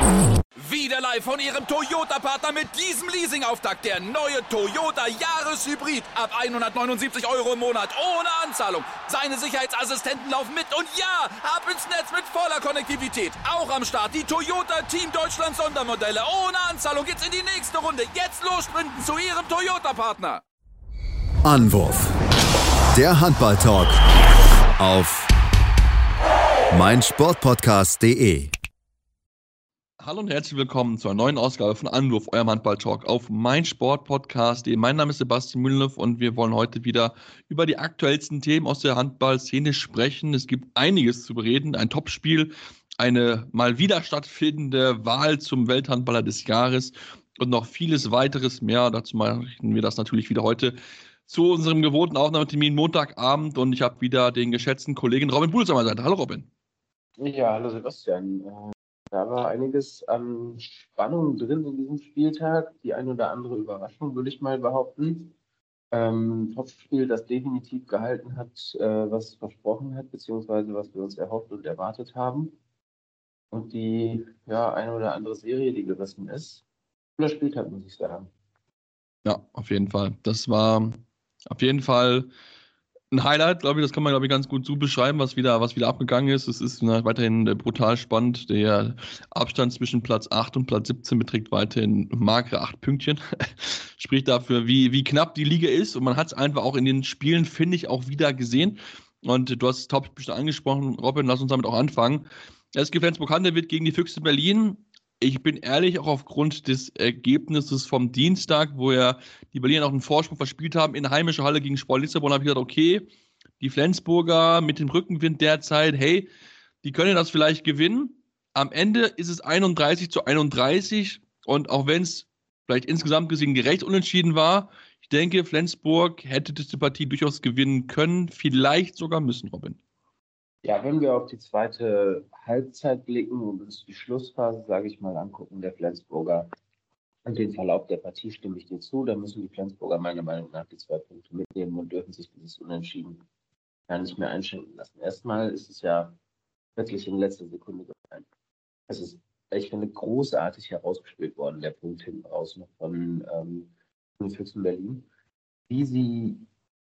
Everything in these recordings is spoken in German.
Wieder live von Ihrem Toyota-Partner mit diesem Leasing-Auftakt. Der neue Toyota Jahreshybrid. Ab 179 € im Monat. Ohne Anzahlung. Seine Sicherheitsassistenten laufen mit. Und ja, ab ins Netz mit voller Konnektivität. Auch am Start die Toyota Team Deutschland Sondermodelle. Ohne Anzahlung geht's in die nächste Runde. Jetzt los sprinten zu Ihrem Toyota-Partner. Anwurf. Der Handball-Talk auf meinsportpodcast.de. Hallo und herzlich willkommen zu einer neuen Ausgabe von Anwurf, eurem Handball-Talk auf meinsportpodcast.de. Mein Name ist Sebastian Mühlenhoff und wir wollen heute wieder über die aktuellsten Themen aus der Handballszene sprechen. Es gibt einiges zu bereden, ein Topspiel, eine mal wieder stattfindende Wahl zum Welthandballer des Jahres und noch vieles weiteres mehr. Dazu machen wir das natürlich wieder heute zu unserem gewohnten Aufnahmetermin Montagabend und ich habe wieder den geschätzten Kollegen Robin Bulls an meiner Seite. Hallo Robin. Ja, hallo Sebastian. Da war einiges an Spannung drin in diesem Spieltag. Die ein oder andere Überraschung, würde ich mal behaupten. Topspiel, das definitiv gehalten hat, was es versprochen hat, beziehungsweise was wir uns erhofft und erwartet haben. Und die eine oder andere Serie, die gerissen ist. Cooler Spieltag, muss ich sagen. Ja, auf jeden Fall. Das war auf jeden Fall ein Highlight, glaube ich. Das kann man, glaube ich, ganz gut so beschreiben, was wieder abgegangen ist. Es ist weiterhin brutal spannend. Der Abstand zwischen Platz 8 und Platz 17 beträgt weiterhin magere 8 Pünktchen. Spricht dafür, wie knapp die Liga ist. Und man hat es einfach auch in den Spielen, finde ich, auch wieder gesehen. Und du hast das Top-Spiel angesprochen, Robin, lass uns damit auch anfangen. SG Flensburg-Handewitt gegen die Füchse Berlin. Ich bin ehrlich, auch aufgrund des Ergebnisses vom Dienstag, wo die Berliner noch einen Vorsprung verspielt haben, in der heimischen Halle gegen Sport Lissabon, habe ich gedacht, okay, die Flensburger mit dem Rückenwind derzeit, hey, die können das vielleicht gewinnen. Am Ende ist es 31-31 und auch wenn es vielleicht insgesamt gesehen gerecht unentschieden war, ich denke, Flensburg hätte diese Partie durchaus gewinnen können, vielleicht sogar müssen, Robin. Ja, wenn wir auf die zweite Halbzeit blicken und uns die Schlussphase, sage ich mal, angucken, der Flensburger und den Verlauf der Partie, stimme ich dir zu, dann müssen die Flensburger meiner Meinung nach die 2 Punkte mitnehmen und dürfen sich dieses Unentschieden gar nicht mehr einschränken lassen. Erstmal ist es ja wirklich in letzter Sekunde gefallen. Es ist, ich finde, großartig herausgespielt worden, der Punkt hinten raus noch von den Füchsen Berlin. Wie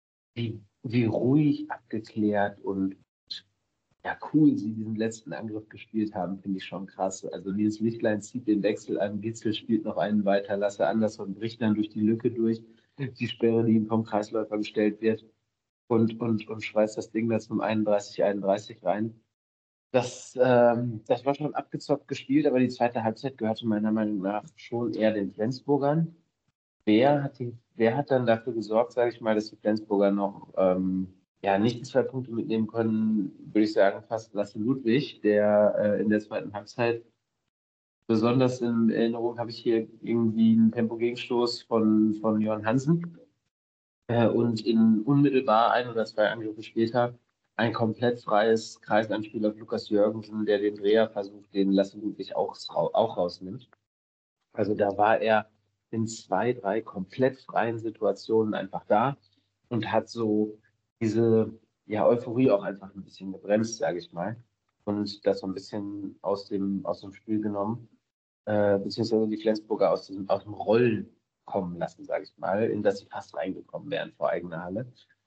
ruhig, abgeklärt und cool sie diesen letzten Angriff gespielt haben, finde ich schon krass. Also dieses Lichtlein zieht den Wechsel an, Gitzel spielt noch einen weiter, Lasse Andersson bricht dann durch die Lücke durch, die Sperre, die ihm vom Kreisläufer gestellt wird und schweißt das Ding da zum 31-31 rein. Das war schon abgezockt gespielt, aber die zweite Halbzeit gehörte meiner Meinung nach schon eher den Flensburgern. Wer hat dann dafür gesorgt, sage ich mal, dass die Flensburger noch nicht die 2 Punkte mitnehmen können, würde ich sagen, fast Lasse Ludwig, der in der zweiten Halbzeit, besonders in Erinnerung habe ich hier irgendwie einen Tempo-Gegenstoß von Jörn Hansen und in unmittelbar 1 oder 2 Angriffe später ein komplett freies Kreisanspiel auf Lukas Jürgensen, der den Dreher versucht, den Lasse Ludwig auch rausnimmt. Also da war er in 2, 3 komplett freien Situationen einfach da und hat so diese Euphorie auch einfach ein bisschen gebremst, sage ich mal, und das so ein bisschen aus dem Spiel genommen, beziehungsweise die Flensburger aus dem Rollen kommen lassen, sage ich mal, in das sie fast reingekommen wären vor eigener Halle.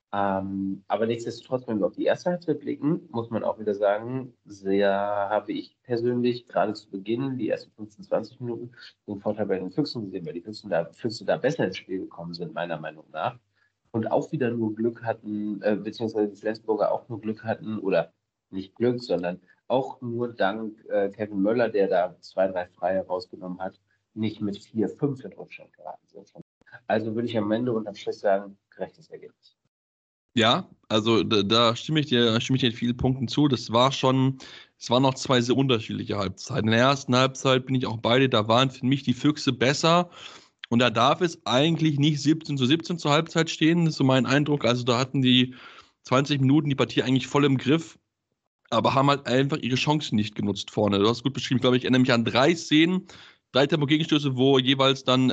Aber nichtsdestotrotz, wenn wir auf die erste Halbzeit blicken, muss man auch wieder sagen, habe ich persönlich gerade zu Beginn, die ersten 15, 20 Minuten, den Vorteil bei den Füchsen gesehen, weil die Füchse da besser ins Spiel gekommen sind, meiner Meinung nach. Und auch wieder nur Glück hatten, beziehungsweise die Flensburger auch nur Glück hatten, oder nicht Glück, sondern auch nur dank Kevin Möller, der da 2, 3 Freie rausgenommen hat, nicht mit 4, 5 in Rückstand geraten sind. Also würde ich am Ende unterm Strich sagen, gerechtes Ergebnis. Ja, also da stimme ich dir in vielen Punkten zu. Es waren noch 2 sehr unterschiedliche Halbzeiten. In der ersten Halbzeit bin ich auch beide, da waren für mich die Füchse besser. Und da darf es eigentlich nicht 17-17 zur Halbzeit stehen, das ist so mein Eindruck. Also da hatten die 20 Minuten die Partie eigentlich voll im Griff, aber haben halt einfach ihre Chancen nicht genutzt vorne. Du hast gut beschrieben, glaube ich, erinnere mich an 3 Szenen, 3 Tempo-Gegenstöße, wo jeweils dann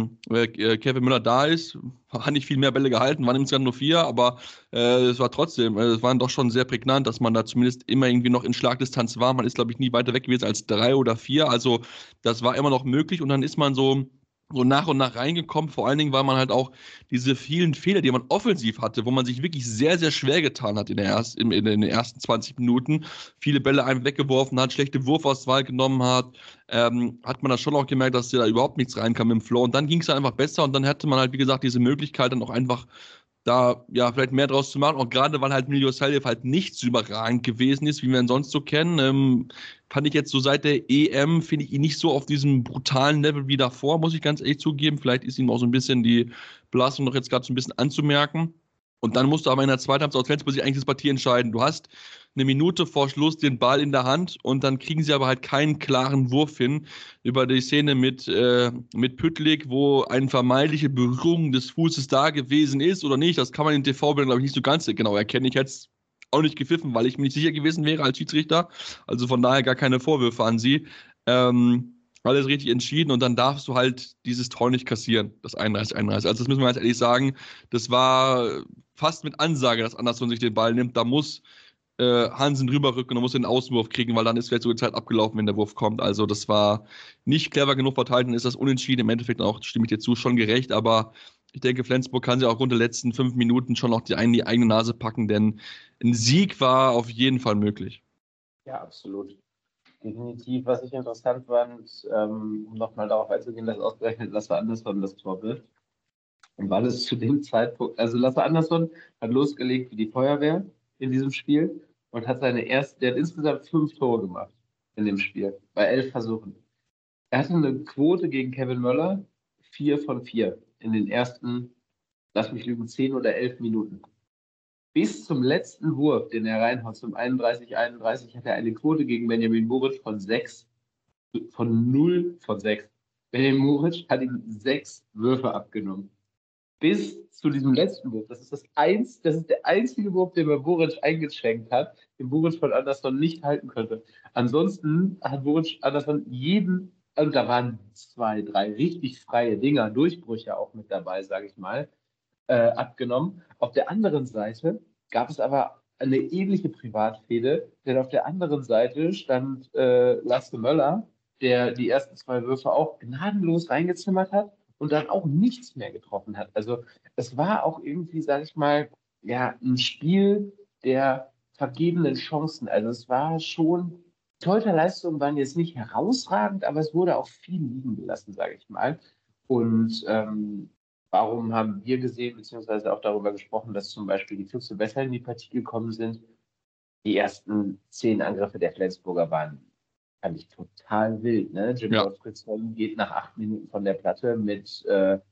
Kevin Müller da ist. Hat nicht viel mehr Bälle gehalten, waren insgesamt nur 4, aber es war trotzdem, es waren doch schon sehr prägnant, dass man da zumindest immer irgendwie noch in Schlagdistanz war. Man ist, glaube ich, nie weiter weg gewesen als 3 oder 4. Also das war immer noch möglich und dann ist man so nach und nach reingekommen, vor allen Dingen, weil man halt auch diese vielen Fehler, die man offensiv hatte, wo man sich wirklich sehr, sehr schwer getan hat in den ersten 20 Minuten, viele Bälle einem weggeworfen hat, schlechte Wurfauswahl genommen hat, hat man das schon auch gemerkt, dass da überhaupt nichts reinkam im Flow und dann ging es einfach besser und dann hatte man halt, wie gesagt, diese Möglichkeit dann auch einfach da ja vielleicht mehr draus zu machen, auch gerade weil halt Milosavljev halt nicht so überragend gewesen ist, wie wir ihn sonst so kennen, fand ich jetzt so seit der EM, finde ich ihn nicht so auf diesem brutalen Level wie davor, muss ich ganz ehrlich zugeben, vielleicht ist ihm auch so ein bisschen die Belastung noch jetzt gerade so ein bisschen anzumerken und dann musst du aber in der zweiten Halbzeit aus Flensburg sich eigentlich das Partie entscheiden, du hast eine Minute vor Schluss den Ball in der Hand und dann kriegen sie aber halt keinen klaren Wurf hin über die Szene mit Püttlik, wo eine vermeintliche Berührung des Fußes da gewesen ist oder nicht. Das kann man in TV-Bildern, glaube ich, nicht so ganz genau erkennen. Ich hätte es auch nicht gepfiffen, weil ich mir nicht sicher gewesen wäre als Schiedsrichter. Also von daher gar keine Vorwürfe an sie. Alles richtig entschieden und dann darfst du halt dieses Tor nicht kassieren, das 31-31. Also das müssen wir ganz ehrlich sagen, das war fast mit Ansage, dass Anderson sich den Ball nimmt. Da muss Hansen rüberrücken und muss den Außenwurf kriegen, weil dann ist vielleicht so die Zeit abgelaufen, wenn der Wurf kommt. Also das war nicht clever genug verteilt, dann ist das unentschieden. Im Endeffekt auch, stimme ich dir zu, schon gerecht, aber ich denke, Flensburg kann sich auch rund der letzten 5 Minuten schon noch die eigene Nase packen, denn ein Sieg war auf jeden Fall möglich. Ja, absolut. Definitiv, was ich interessant fand, um nochmal darauf einzugehen, dass ausgerechnet Lasse Andersson das Tor wirft. Und weil es zu dem Zeitpunkt, also Lasse Andersson hat losgelegt wie die Feuerwehr in diesem Spiel und hat der hat insgesamt 5 Tore gemacht in dem Spiel, bei 11 Versuchen. Er hatte eine Quote gegen Kevin Möller, 4 von 4 in den ersten, lass mich lügen, 10 oder 11 Minuten. Bis zum letzten Wurf, den er reinhaut, zum 31-31, hat er eine Quote gegen Benjamin Buric von 0 von 6. Benjamin Buric hat ihm 6 Würfe abgenommen. Bis zu diesem letzten Wurf. Das ist der einzige Wurf, den mir Buric eingeschenkt hat, den Buric von Andersson nicht halten könnte. Ansonsten hat Buric Andersson und da waren 2, 3 richtig freie Dinger, Durchbrüche auch mit dabei, sage ich mal, abgenommen. Auf der anderen Seite gab es aber eine ähnliche Privatfehde, denn auf der anderen Seite stand Lasse Möller, der die ersten 2 Würfe auch gnadenlos reingezimmert hat und dann auch nichts mehr getroffen hat. Also es war auch irgendwie, sage ich mal, ja, ein Spiel der vergebenen Chancen. Also es war schon, Torhüterleistungen waren jetzt nicht herausragend, aber es wurde auch viel liegen gelassen, sage ich mal. Und warum haben wir gesehen, beziehungsweise auch darüber gesprochen, dass zum Beispiel die Füchse besser in die Partie gekommen sind? Die ersten 10 Angriffe der Flensburger waren, fand ich total wild. Ne? Jim Gottfriedson geht nach 8 Minuten von der Platte mit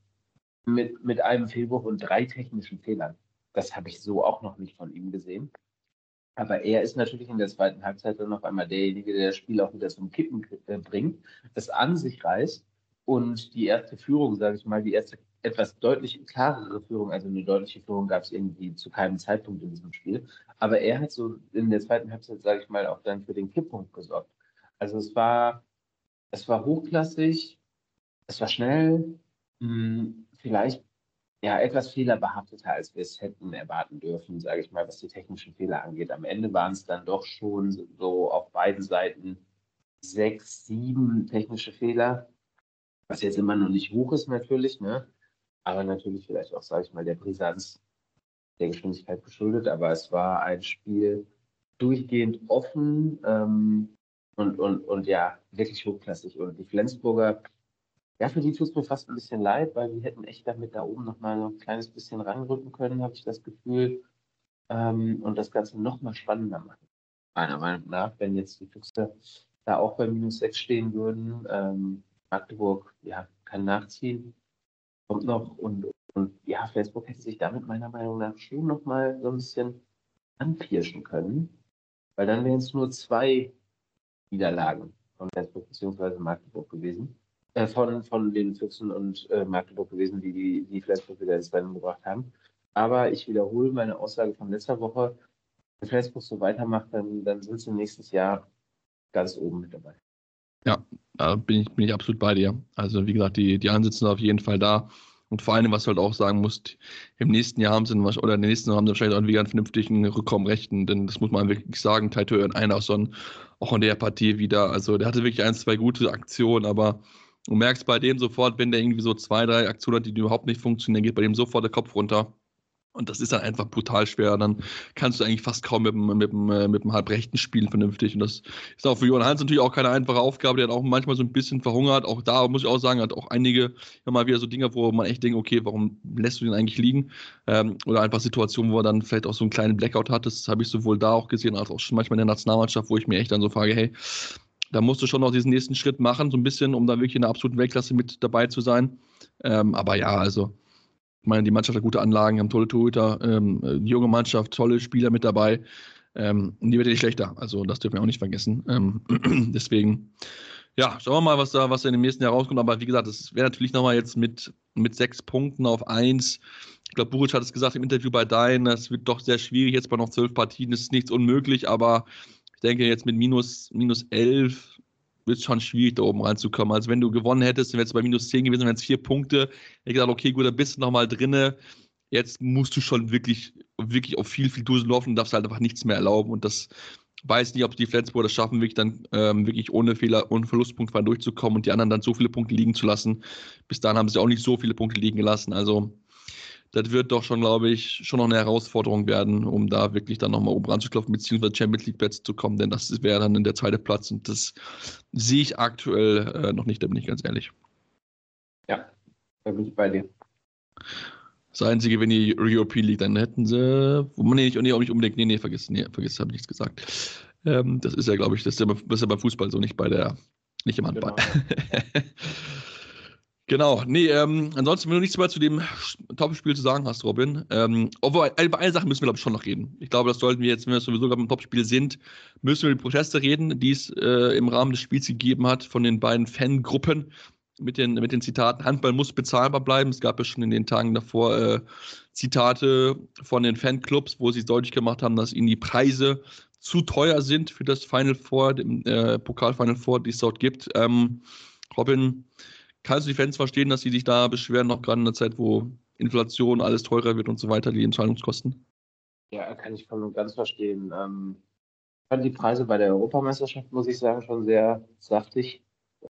einem Fehlwurf und 3 technischen Fehlern. Das habe ich so auch noch nicht von ihm gesehen. Aber er ist natürlich in der zweiten Halbzeit dann auf einmal derjenige, der das Spiel auch wieder zum Kippen bringt, das an sich reißt und die erste Führung, sage ich mal, die erste etwas deutlich klarere Führung, also eine deutliche Führung gab es irgendwie zu keinem Zeitpunkt in diesem Spiel. Aber er hat so in der zweiten Halbzeit, sage ich mal, auch dann für den Kipppunkt gesorgt. Also es war hochklassig, es war schnell, vielleicht ja etwas fehlerbehafteter, als wir es hätten erwarten dürfen, sage ich mal, was die technischen Fehler angeht. Am Ende waren es dann doch schon so auf beiden Seiten 6, 7 technische Fehler, was jetzt immer noch nicht hoch ist natürlich, ne? Aber natürlich vielleicht auch, sage ich mal, der Brisanz der Geschwindigkeit geschuldet. Aber es war ein Spiel durchgehend offen und ja, wirklich hochklassig. Und die Flensburger, ja, für die tut es mir fast ein bisschen leid, weil die hätten echt damit da oben nochmal so ein kleines bisschen ranrücken können, habe ich das Gefühl. Und das Ganze nochmal spannender machen. Meiner Meinung nach, wenn jetzt die Füchse da auch bei -6 stehen würden. Magdeburg, ja, kann nachziehen. Kommt noch und ja, Flensburg hätte sich damit meiner Meinung nach schon nochmal so ein bisschen anpirschen können, weil dann wären es nur 2 Niederlagen von Flensburg bzw. Magdeburg gewesen, von den Füchsen und Magdeburg gewesen, die Flensburg wieder ins Rennen gebracht haben. Aber ich wiederhole meine Aussage von letzter Woche, wenn Flensburg so weitermacht, dann sind sie nächstes Jahr ganz oben mit dabei. Ja, bin ich absolut bei dir. Also wie gesagt, die Ansätze sind auf jeden Fall da. Und vor allem, was du halt auch sagen musst, im nächsten Jahr haben sie wahrscheinlich auch wieder einen vernünftigen Rückraumrechten, denn das muss man wirklich sagen, Taito Einarsson auch in der Partie wieder, also der hatte wirklich 1, 2 gute Aktionen, aber du merkst bei dem sofort, wenn der irgendwie so 2, 3 Aktionen hat, die überhaupt nicht funktionieren, geht bei dem sofort der Kopf runter. Und das ist dann einfach brutal schwer. Dann kannst du eigentlich fast kaum mit dem Halbrechten spielen vernünftig. Und das ist auch für Johann Hans natürlich auch keine einfache Aufgabe. Der hat auch manchmal so ein bisschen verhungert. Auch da muss ich auch sagen, hat auch einige mal wieder so Dinge, wo man echt denkt, okay, warum lässt du den eigentlich liegen? Oder einfach Situationen, wo er dann vielleicht auch so einen kleinen Blackout hat. Das habe ich sowohl da auch gesehen, als auch schon manchmal in der Nationalmannschaft, wo ich mir echt dann so frage, hey, da musst du schon noch diesen nächsten Schritt machen, so ein bisschen, um da wirklich in der absoluten Weltklasse mit dabei zu sein. Aber ja, also ich meine, die Mannschaft hat gute Anlagen, haben tolle Torhüter, junge Mannschaft, tolle Spieler mit dabei. Und die wird ja nicht schlechter. Also das dürfen wir auch nicht vergessen. Deswegen, ja, schauen wir mal, was da in dem nächsten Jahr rauskommt. Aber wie gesagt, das wäre natürlich nochmal jetzt mit 6 Punkten auf 1. Ich glaube, Buric hat es gesagt im Interview bei Dein, das wird doch sehr schwierig jetzt bei noch 12 Partien. Das ist nichts unmöglich, aber ich denke jetzt mit minus 11 wird es schon schwierig, da oben reinzukommen. Also wenn du gewonnen hättest, dann wäre es bei minus 10 gewesen, wären es 4 Punkte. Ich hätte gesagt, okay, gut, da bist du nochmal drinne. Jetzt musst du schon wirklich auf viel Dusen laufen und darfst halt einfach nichts mehr erlauben. Und das weiß nicht, ob die Flensburger das schaffen, wirklich dann wirklich ohne Fehler, ohne Verlustpunkt durchzukommen und die anderen dann so viele Punkte liegen zu lassen. Bis dahin haben sie auch nicht so viele Punkte liegen gelassen. Also das wird doch schon, glaube ich, schon noch eine Herausforderung werden, um da wirklich dann nochmal oben ranzuklopfen, beziehungsweise Champions League Plätze zu kommen, denn das wäre dann in der zweite Platz und das sehe ich aktuell noch nicht, da bin ich ganz ehrlich. Ja, da bin ich bei dir. Das Einzige, wenn die European League, dann hätten sie, nicht unbedingt, vergiss, habe ich nichts gesagt. Das ist ja, glaube ich, das ist ja beim Fußball so, nicht im Handball. Genau. Genau, ansonsten, wenn du nichts mehr zu dem Topspiel zu sagen hast, Robin, obwohl, über eine Sache müssen wir, glaube ich, schon noch reden. Ich glaube, das sollten wir jetzt, wenn wir sowieso beim Topspiel sind, müssen wir über die Proteste reden, die es im Rahmen des Spiels gegeben hat von den beiden Fangruppen mit den Zitaten, Handball muss bezahlbar bleiben. Es gab ja schon in den Tagen davor Zitate von den Fanclubs, wo sie deutlich gemacht haben, dass ihnen die Preise zu teuer sind für das Final Four, dem Pokal-Final Four, die es dort gibt. Robin, kannst du die Fans verstehen, dass sie sich da beschweren, noch gerade in der Zeit, wo Inflation, alles teurer wird und so weiter, die Entscheidungskosten? Ja, kann ich voll und ganz verstehen. Ich fand die Preise bei der Europameisterschaft, muss ich sagen, schon sehr saftig.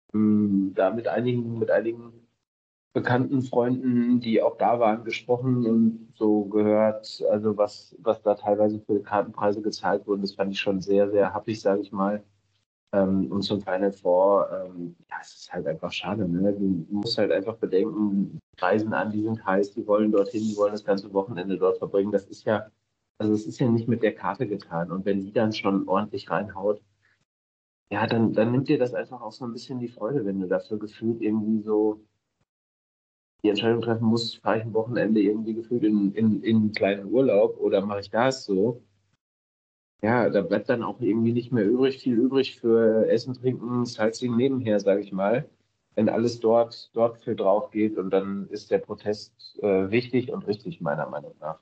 Da mit einigen bekannten Freunden, die auch da waren, gesprochen und so gehört, also was da teilweise für Kartenpreise gezahlt wurden, das fand ich schon sehr, sehr happig, sage ich mal. Und zum Final Four, es ist halt einfach schade, ne? Du musst halt einfach bedenken, die reisen an, die sind heiß, die wollen dorthin, die wollen das ganze Wochenende dort verbringen. Das ist ja nicht mit der Karte getan. Und wenn die dann schon ordentlich reinhaut, ja, dann nimmt dir das einfach auch so ein bisschen die Freude, wenn du dafür gefühlt irgendwie so die Entscheidung treffen musst, fahre ich ein Wochenende irgendwie gefühlt in einen kleinen Urlaub oder mache ich das so. Ja, da bleibt dann auch irgendwie nicht mehr viel übrig für Essen, Trinken, Sightseeing nebenher, sage ich mal. Wenn alles dort für drauf geht und dann ist der Protest wichtig und richtig, meiner Meinung nach.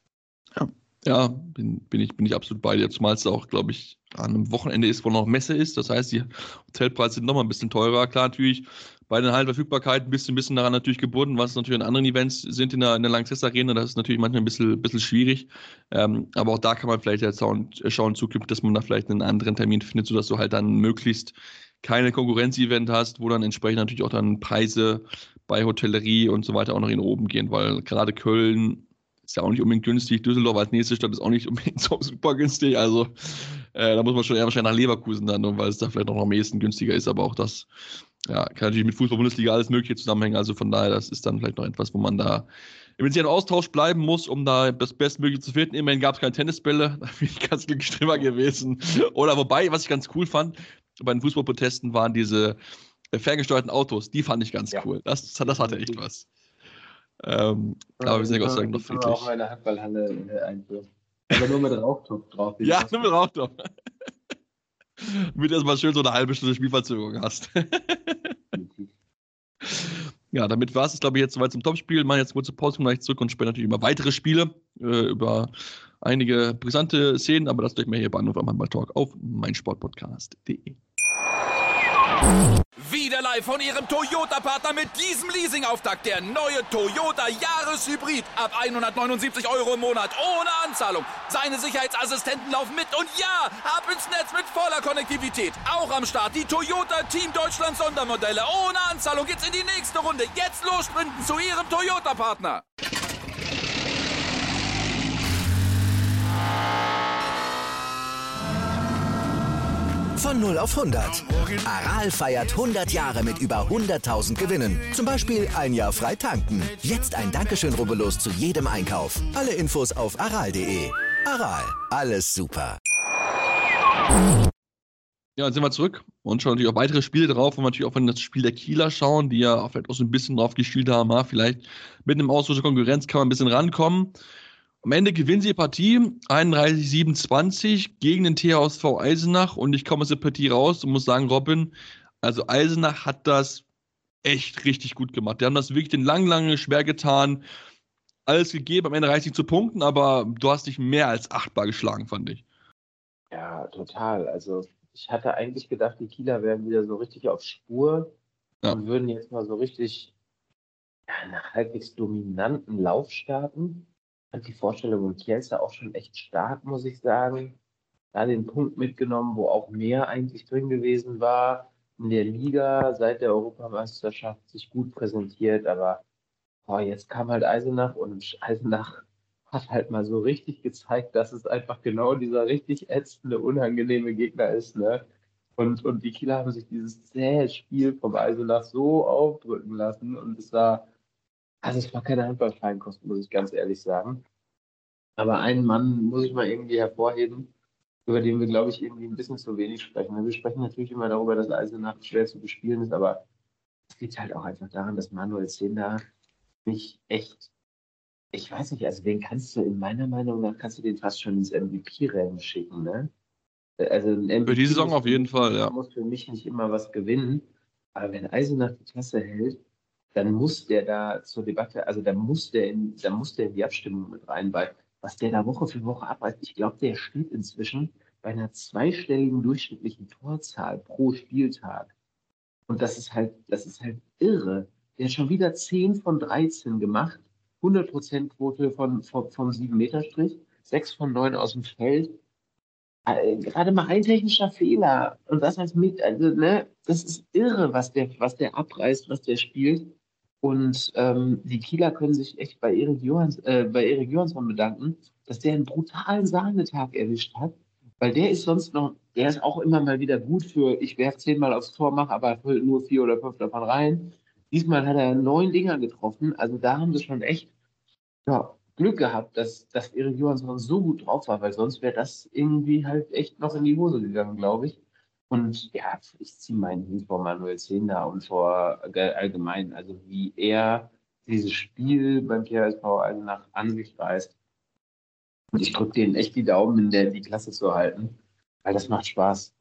Ja, bin ich absolut bei dir, zumal es auch, glaube ich, an einem Wochenende ist, wo noch Messe ist. Das heißt, die Hotelpreise sind nochmal ein bisschen teurer. Klar, natürlich bei den Hallenverfügbarkeiten bist du ein bisschen daran natürlich gebunden, was natürlich an anderen Events sind in der Lanxess Arena. Das ist natürlich manchmal ein bisschen schwierig. Aber auch da kann man vielleicht jetzt schauen zukünftig, dass man da vielleicht einen anderen Termin findet, sodass du halt dann möglichst keine Konkurrenz-Event hast, wo dann entsprechend natürlich auch dann Preise bei Hotellerie und so weiter auch noch in oben gehen, weil gerade Köln ist ja auch nicht unbedingt günstig. Düsseldorf als nächste Stadt ist auch nicht unbedingt so super günstig. Also da muss man schon eher wahrscheinlich nach Leverkusen dann, weil es da vielleicht noch am ehesten günstiger ist. Aber auch das kann natürlich mit Fußball-Bundesliga alles Mögliche zusammenhängen. Also von daher, das ist dann vielleicht noch etwas, wo man da im Austausch bleiben muss, um da das Bestmögliche zu finden. Immerhin gab es keine Tennisbälle. Da bin ich ganz glücklich drüber gewesen. Oder wobei, was ich ganz cool fand, bei den Fußballprotesten waren diese ferngesteuerten Autos. Die fand ich ganz cool. Das hatte echt was. Aber wir sind ja Gott sei Dank noch friedlich. Ich auch meine Handballhalle einführen. Aber nur mit Rauchtopf drauf. Ja, nur mit Rauchtopf. Damit du erstmal schön so eine halbe Stunde Spielverzögerung hast. Ja, damit war es, glaube ich, jetzt soweit zum Topspiel. Machen jetzt kurze Pause, kommen gleich zurück und sprechen natürlich über weitere Spiele, über einige brisante Szenen, aber das gleich mehr hier bei Anruf am Handball-Talk auf meinsportpodcast.de. Wieder wir live von Ihrem Toyota-Partner mit diesem Leasing-Auftakt. Der neue Toyota Jahreshybrid. Ab 179 € im Monat. Ohne Anzahlung. Seine Sicherheitsassistenten laufen mit. Und ja, ab ins Netz mit voller Konnektivität. Auch am Start die Toyota Team Deutschland Sondermodelle. Ohne Anzahlung geht's in die nächste Runde. Jetzt los sprinten zu Ihrem Toyota-Partner. Von 0 auf 100. Aral feiert 100 Jahre mit über 100.000 Gewinnen. Zum Beispiel ein Jahr frei tanken. Jetzt ein Dankeschön, rubbellos zu jedem Einkauf. Alle Infos auf aral.de. Aral, alles super. Ja, dann sind wir zurück und schauen natürlich auch weitere Spiele drauf und natürlich auch von das Spiel der Kieler schauen, die ja vielleicht auch so ein bisschen drauf gespielt haben. Vielleicht mit einem Austausch der Konkurrenz kann man ein bisschen rankommen. Am Ende gewinnen sie die Partie 31-27 gegen den THSV Eisenach und ich komme aus der Partie raus und muss sagen, Robin, also Eisenach hat das echt richtig gut gemacht. Die haben das wirklich den lange schwer getan, alles gegeben, am Ende reicht nicht zu punkten, aber du hast dich mehr als achtbar geschlagen, fand ich. Ja, total. Also ich hatte eigentlich gedacht, die Kieler wären wieder so richtig auf Spur und würden jetzt mal so richtig einen halbwegs dominanten Lauf starten. Ich fand die Vorstellung in Kielce auch schon echt stark, muss ich sagen. Da den Punkt mitgenommen, wo auch mehr eigentlich drin gewesen war. In der Liga seit der Europameisterschaft sich gut präsentiert, aber jetzt kam halt Eisenach und Eisenach hat halt mal so richtig gezeigt, dass es einfach genau dieser richtig ätzende, unangenehme Gegner ist, ne? Und die Kieler haben sich dieses zähe Spiel vom Eisenach so aufdrücken lassen und es war keine Handballfeinkost, muss ich ganz ehrlich sagen. Aber einen Mann muss ich mal irgendwie hervorheben, über den wir, glaube ich, irgendwie ein bisschen zu wenig sprechen. Wir sprechen natürlich immer darüber, dass Eisenach schwer zu bespielen ist, aber es liegt halt auch einfach daran, dass Manuel Zehnder nicht echt, ich weiß nicht, also den kannst du, in meiner Meinung nach, kannst du den fast schon ins MVP-Rennen schicken, ne? Also ein MVP für die Saison auf jeden Fall, ja. Muss für mich nicht immer was gewinnen, aber wenn Eisenach die Klasse hält, dann muss der da zur Debatte, also dann muss der in die Abstimmung mit rein, weil was der da Woche für Woche abreißt, ich glaube, der steht inzwischen bei einer zweistelligen durchschnittlichen Torzahl pro Spieltag. Und das ist halt irre. Der hat schon wieder 10 von 13 gemacht, 100% Quote vom 7-Meter-Strich, 6 von 9 aus dem Feld. Gerade mal ein technischer Fehler und das als das ist irre, was der abreißt, was der spielt. Und die Kieler können sich echt bei Erik Johansson bedanken, dass der einen brutalen Sahnetag erwischt hat, weil der ist auch immer mal wieder gut für, ich werfe 10-mal aufs Tor, mache aber nur 4 oder 5 davon rein. Diesmal hat er 9 Dinger getroffen, also da haben sie schon echt Glück gehabt, dass Erik Johansson so gut drauf war, weil sonst wäre das irgendwie halt echt noch in die Hose gegangen, glaube ich. Und ja, ich ziehe meinen Hut vor Manuel Zehnder und vor allgemein, also wie er dieses Spiel beim THSV Eisenach an sich reißt. Und ich drücke denen echt die Daumen, die Klasse zu halten, weil das macht Spaß.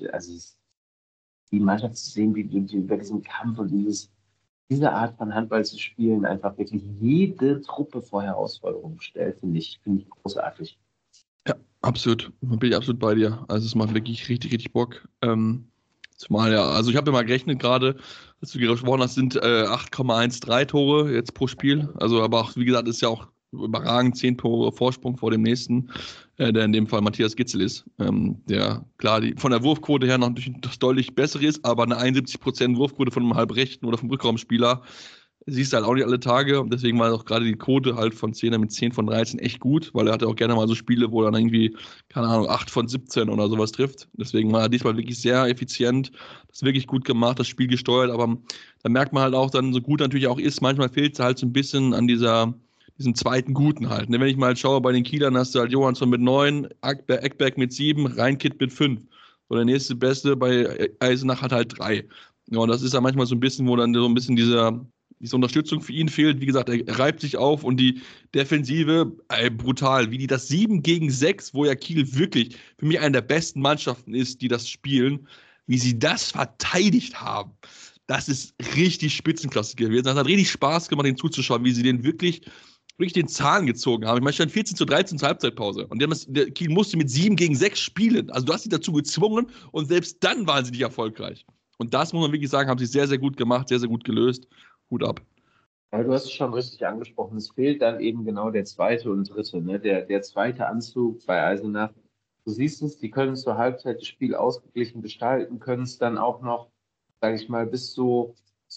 Die Mannschaft zu sehen, wie über diesen Kampf und diese Art von Handball zu spielen, einfach wirklich jede Truppe vor Herausforderungen stellt, finde ich großartig. Ja, absolut. Bin ich absolut bei dir. Also es macht wirklich richtig, richtig Bock. Zumal also ich habe ja mal gerechnet gerade, als du gesprochen hast, sind 8,13 Tore jetzt pro Spiel. Also aber auch, wie gesagt, ist ja auch überragend 10 Tore Vorsprung vor dem nächsten, der in dem Fall Matthias Gitzel ist. Der klar von der Wurfquote her noch das deutlich bessere ist, aber eine 71% Wurfquote von einem Halbrechten oder vom Rückraumspieler siehst du halt auch nicht alle Tage und deswegen war auch gerade die Quote halt von 10er mit 10 von 13 echt gut, weil er hatte auch gerne mal so Spiele, wo er dann irgendwie, keine Ahnung, 8 von 17 oder sowas trifft. Deswegen war er diesmal wirklich sehr effizient, das wirklich gut gemacht, das Spiel gesteuert, aber da merkt man halt auch dann, so gut natürlich auch ist, manchmal fehlt es halt so ein bisschen an diesem zweiten Guten halt. Wenn ich mal schaue, bei den Kielern hast du halt Johansson mit 9, Eckberg mit 7, Reinkitt mit 5. So der nächste Beste bei Eisenach hat halt 3. Ja, und das ist ja manchmal so ein bisschen, wo dann so ein bisschen diese Unterstützung für ihn fehlt. Wie gesagt, er reibt sich auf und die Defensive, brutal. Wie die das 7-6, wo ja Kiel wirklich für mich eine der besten Mannschaften ist, die das spielen, wie sie das verteidigt haben. Das ist richtig Spitzenklasse gewesen. Das hat richtig Spaß gemacht, den zuzuschauen, wie sie den wirklich den Zahn gezogen haben. Ich meine, stand 14-13 zur Halbzeitpause. Und der Kiel musste mit 7-6 spielen. Also du hast sie dazu gezwungen und selbst dann waren sie nicht erfolgreich. Und das muss man wirklich sagen, haben sie sehr, sehr gut gemacht, sehr, sehr gut gelöst. Hut ab. Ja, du hast es schon richtig angesprochen. Es fehlt dann eben genau der zweite und dritte, ne? Der zweite Anzug bei Eisenach. Du siehst es, die können zur Halbzeit das Spiel ausgeglichen gestalten, können es dann auch noch, sage ich mal, bis zur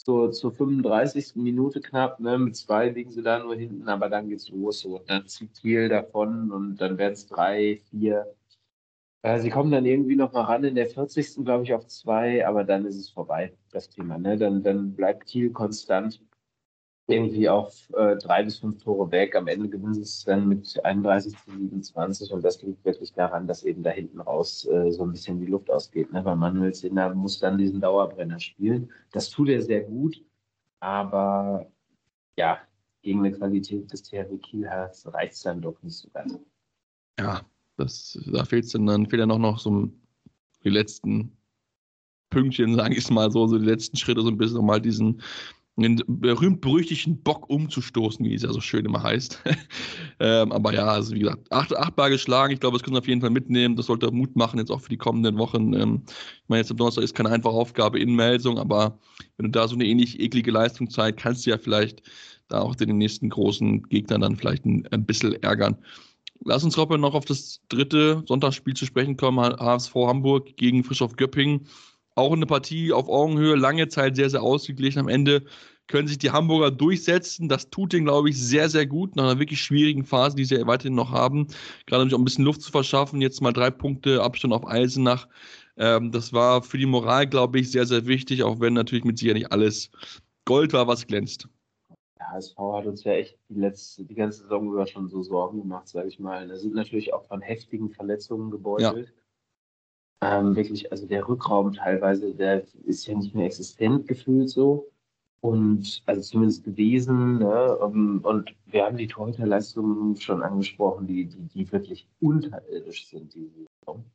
35. Minute knapp, ne? Mit 2 liegen sie da nur hinten, aber dann geht's los so. Und dann zieht Kiel davon und dann werden es 3, 4. Sie kommen dann irgendwie noch mal ran in der 40. glaube ich auf 2, aber dann ist es vorbei, das Thema, ne? Dann bleibt Kiel konstant irgendwie auf 3 bis 5 Tore weg. Am Ende gewinnen sie es dann mit 31-27 und das liegt wirklich daran, dass eben da hinten raus so ein bisschen die Luft ausgeht, ne? Weil Manuel Zehner muss dann diesen Dauerbrenner spielen. Das tut er sehr gut, aber ja, gegen eine Qualität des THW Kiel reicht es dann doch nicht so ganz. Ja, da fehlt es dann fehlt ja noch so die letzten Pünktchen, sage ich mal so die letzten Schritte, so ein bisschen nochmal den berühmt-berüchtigten Bock umzustoßen, wie es ja so schön immer heißt. Aber ja, also wie gesagt, 8 Bar geschlagen. Ich glaube, das können wir auf jeden Fall mitnehmen. Das sollte Mut machen, jetzt auch für die kommenden Wochen. Ich meine, jetzt am Donnerstag ist keine einfache Aufgabe in Melsung, aber wenn du da so eine ähnlich eklige Leistung zeigst, kannst du ja vielleicht da auch den nächsten großen Gegnern dann vielleicht ein bisschen ärgern. Lass uns, Robin, noch auf das dritte Sonntagsspiel zu sprechen kommen. HSV Hamburg gegen Frischhoff Göppingen. Auch eine Partie auf Augenhöhe, lange Zeit sehr, sehr ausgeglichen. Am Ende können sich die Hamburger durchsetzen. Das tut denen, glaube ich, sehr, sehr gut. Nach einer wirklich schwierigen Phase, die sie weiterhin noch haben. Gerade um ein bisschen Luft zu verschaffen. Jetzt mal 3 Punkte Abstand auf Eisenach. Das war für die Moral, glaube ich, sehr, sehr wichtig. Auch wenn natürlich mit sicher nicht alles Gold war, was glänzt. Der HSV hat uns ja echt die ganze Saison über schon so Sorgen gemacht, sage ich mal. Da sind natürlich auch von heftigen Verletzungen gebeutelt. Ja. Wirklich, also der Rückraum teilweise, der ist ja nicht mehr existent gefühlt so. Und also zumindest gewesen. Ne? Und wir haben die Torhüterleistungen schon angesprochen, die wirklich unterirdisch sind, die Saison.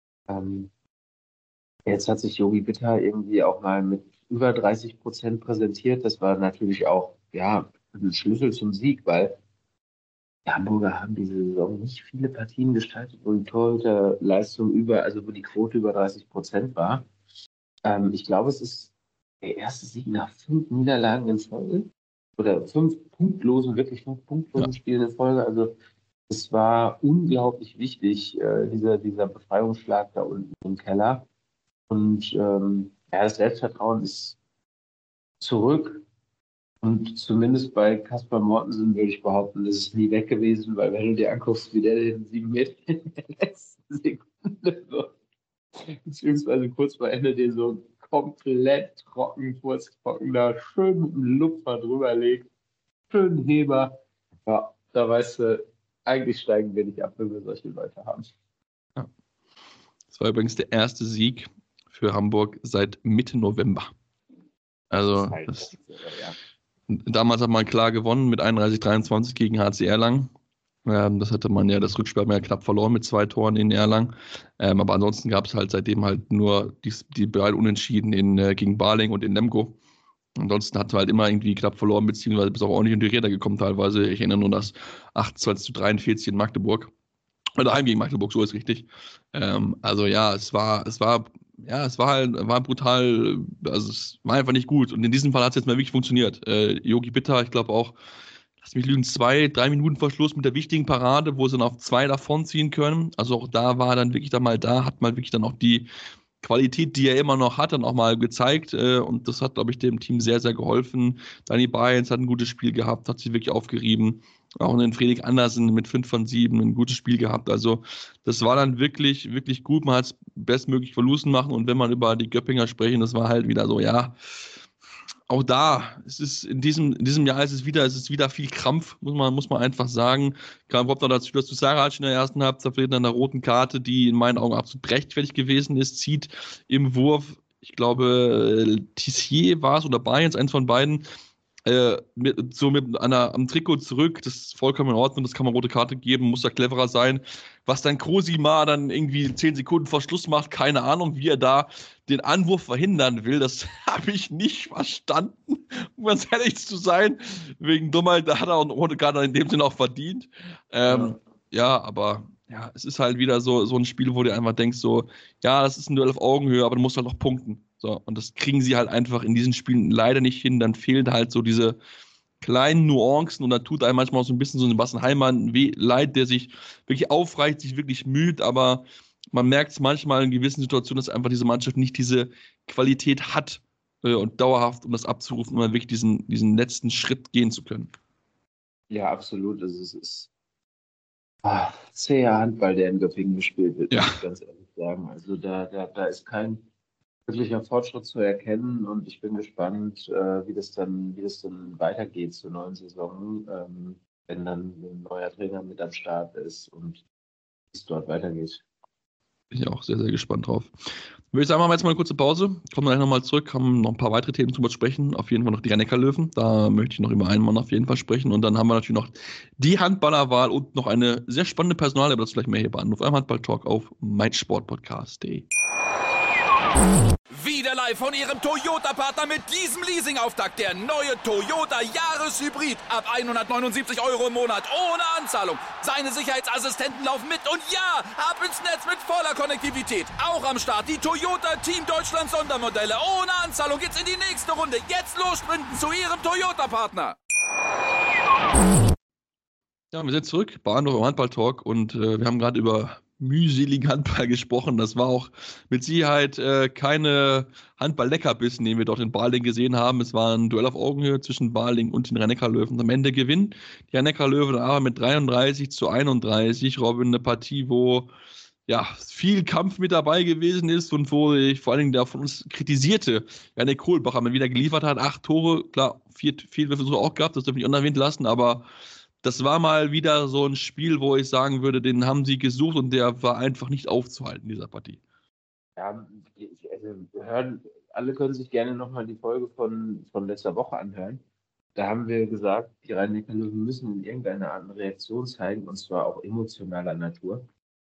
Jetzt hat sich Jogi Bitter irgendwie auch mal mit über 30% präsentiert. Das war natürlich auch ein Schlüssel zum Sieg, weil die Hamburger haben diese Saison nicht viele Partien gestaltet, wo die Torhüterleistung wo die Quote über 30% war. Ich glaube, es ist der erste Sieg nach 5 Niederlagen in Folge oder 5 punktlosen Spielen in Folge. Also es war unglaublich wichtig, dieser Befreiungsschlag da unten im Keller. Und das Selbstvertrauen ist zurück. Und zumindest bei Kaspar Mortensen würde ich behaupten, das ist nie weg gewesen, weil wenn du dir anguckst, wie der den 7 Meter in der letzten Sekunde so, beziehungsweise kurz vor Ende den so komplett furztrocken da schön mit dem Lupfer drüber legt, schönen Heber. Ja, da weißt du, eigentlich steigen wir nicht ab, wenn wir solche Leute haben. Ja. Das war übrigens der erste Sieg für Hamburg seit Mitte November. Also damals hat man klar gewonnen mit 31-23 gegen HC Erlangen. Das hatte man ja, das Rückspiel hat man ja knapp verloren mit 2 Toren in Erlangen. Aber ansonsten gab es halt seitdem halt nur die beiden Unentschieden gegen Baling und in Lemgo. Ansonsten hat man halt immer irgendwie knapp verloren, beziehungsweise bis auch ordentlich in die Räder gekommen teilweise. Ich erinnere nur das 28-43 in Magdeburg. Oder heim gegen Magdeburg, so ist richtig. Also ja, es war brutal, also es war einfach nicht gut. Und in diesem Fall hat es jetzt mal wirklich funktioniert. Jogi Bitter, ich glaube auch, lass mich lügen, 2-3 Minuten vor Schluss mit der wichtigen Parade, wo sie dann auf 2 davon ziehen können. Also auch da war dann wirklich dann mal hat mal wirklich dann auch die Qualität, die er immer noch hat, dann auch mal gezeigt. Und das hat, glaube ich, dem Team sehr, sehr geholfen. Dani Bayens hat ein gutes Spiel gehabt, hat sich wirklich aufgerieben. Auch den Fredrik Andersen mit 5 von 7 ein gutes Spiel gehabt. Also das war dann wirklich, wirklich gut. Man hat es bestmöglich verlusten machen. Und wenn man über die Göppinger sprechen, das war halt wieder so, ja, auch da, es ist in diesem Jahr ist es wieder viel Krampf, muss man einfach sagen. Kam überhaupt noch dazu, dass Sarac in der ersten Halbzeit verliert an der roten Karte, die in meinen Augen absolut rechtfertigt gewesen ist, zieht im Wurf, ich glaube, Tissier war es oder Bayens, eins von beiden, am Trikot zurück, das ist vollkommen in Ordnung, das kann man rote Karte geben, muss da cleverer sein. Was dann Cosima dann irgendwie 10 Sekunden vor Schluss macht, keine Ahnung, wie er da den Anwurf verhindern will, das habe ich nicht verstanden, um ganz ehrlich zu sein. Wegen Dummheit, da hat er auch eine rote Karte in dem Sinne auch verdient. Aber es ist halt wieder so ein Spiel, wo du einfach denkst, so, ja, das ist ein Duell auf Augenhöhe, aber du musst halt auch punkten. So, und das kriegen sie halt einfach in diesen Spielen leider nicht hin. Dann fehlen halt so diese kleinen Nuancen und da tut einem manchmal auch so ein bisschen so ein Sebastian Heilmann leid, der sich wirklich aufreicht, sich wirklich müht, aber man merkt es manchmal in gewissen Situationen, dass einfach diese Mannschaft nicht diese Qualität hat und dauerhaft, um das abzurufen, um dann wirklich diesen letzten Schritt gehen zu können. Ja, absolut. Also es ist zäher Handball, der in Göppingen gespielt wird, muss ich ganz ehrlich sagen. Also da ist kein wirklicher Fortschritt zu erkennen und ich bin gespannt, wie das dann weitergeht zur neuen Saison, wenn dann ein neuer Trainer mit am Start ist und wie es dort weitergeht. Bin ich auch sehr, sehr gespannt drauf. Würde ich sagen, machen wir jetzt mal eine kurze Pause, kommen gleich nochmal zurück, haben noch ein paar weitere Themen zu besprechen, auf jeden Fall noch die Rhein-Neckar-Löwen, da möchte ich noch über einen Mann auf jeden Fall sprechen und dann haben wir natürlich noch die Handballerwahl und noch eine sehr spannende Personalie, aber das vielleicht mehr hier bei Anruf, eurem Handball-Talk auf meinsportpodcast.de. Wieder live von Ihrem Toyota-Partner mit diesem Leasing-Auftakt. Der neue Toyota Jahreshybrid. Ab 179 € im Monat. Ohne Anzahlung. Seine Sicherheitsassistenten laufen mit. Und ja, ab ins Netz mit voller Konnektivität. Auch am Start die Toyota Team Deutschland Sondermodelle. Ohne Anzahlung geht's in die nächste Runde. Jetzt los sprinten zu Ihrem Toyota-Partner. Ja, wir sind zurück bei Anruf im Handball-Talk und wir haben gerade über mühseligen Handball gesprochen. Das war auch mit Sicherheit keine Handball-Leckerbissen, den wir dort in Balingen gesehen haben. Es war ein Duell auf Augenhöhe zwischen Balingen und den Rhein-Neckar-Löwen. Am Ende gewinnen die Rhein-Neckar-Löwen aber mit 33-31. Robin, eine Partie, wo ja viel Kampf mit dabei gewesen ist und wo ich vor allen Dingen der von uns kritisierte Janik Kohlbacher mal wieder geliefert hat. 8 Tore, klar, 4 Fehlwürfe auch gehabt, das dürfen wir nicht unerwähnt lassen, aber das war mal wieder so ein Spiel, wo ich sagen würde, den haben sie gesucht und der war einfach nicht aufzuhalten, dieser Partie. Ja, also alle können sich gerne nochmal die Folge von letzter Woche anhören. Da haben wir gesagt, die Rhein-Neckar-Löwen müssen in irgendeiner Art eine Reaktion zeigen, und zwar auch emotionaler Natur.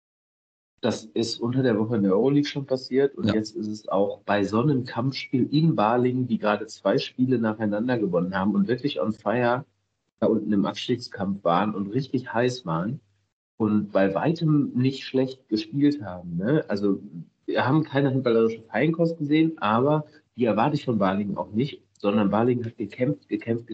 Das ist unter der Woche in der Euroleague schon passiert und jetzt ist es auch bei so einem Kampfspiel in Balingen, die gerade 2 Spiele nacheinander gewonnen haben und wirklich on fire da unten im Abstiegskampf waren und richtig heiß waren und bei weitem nicht schlecht gespielt haben. Ne? Also wir haben keine handballerische Feinkost gesehen, aber die erwarte ich von Balingen auch nicht, sondern Balingen hat gekämpft.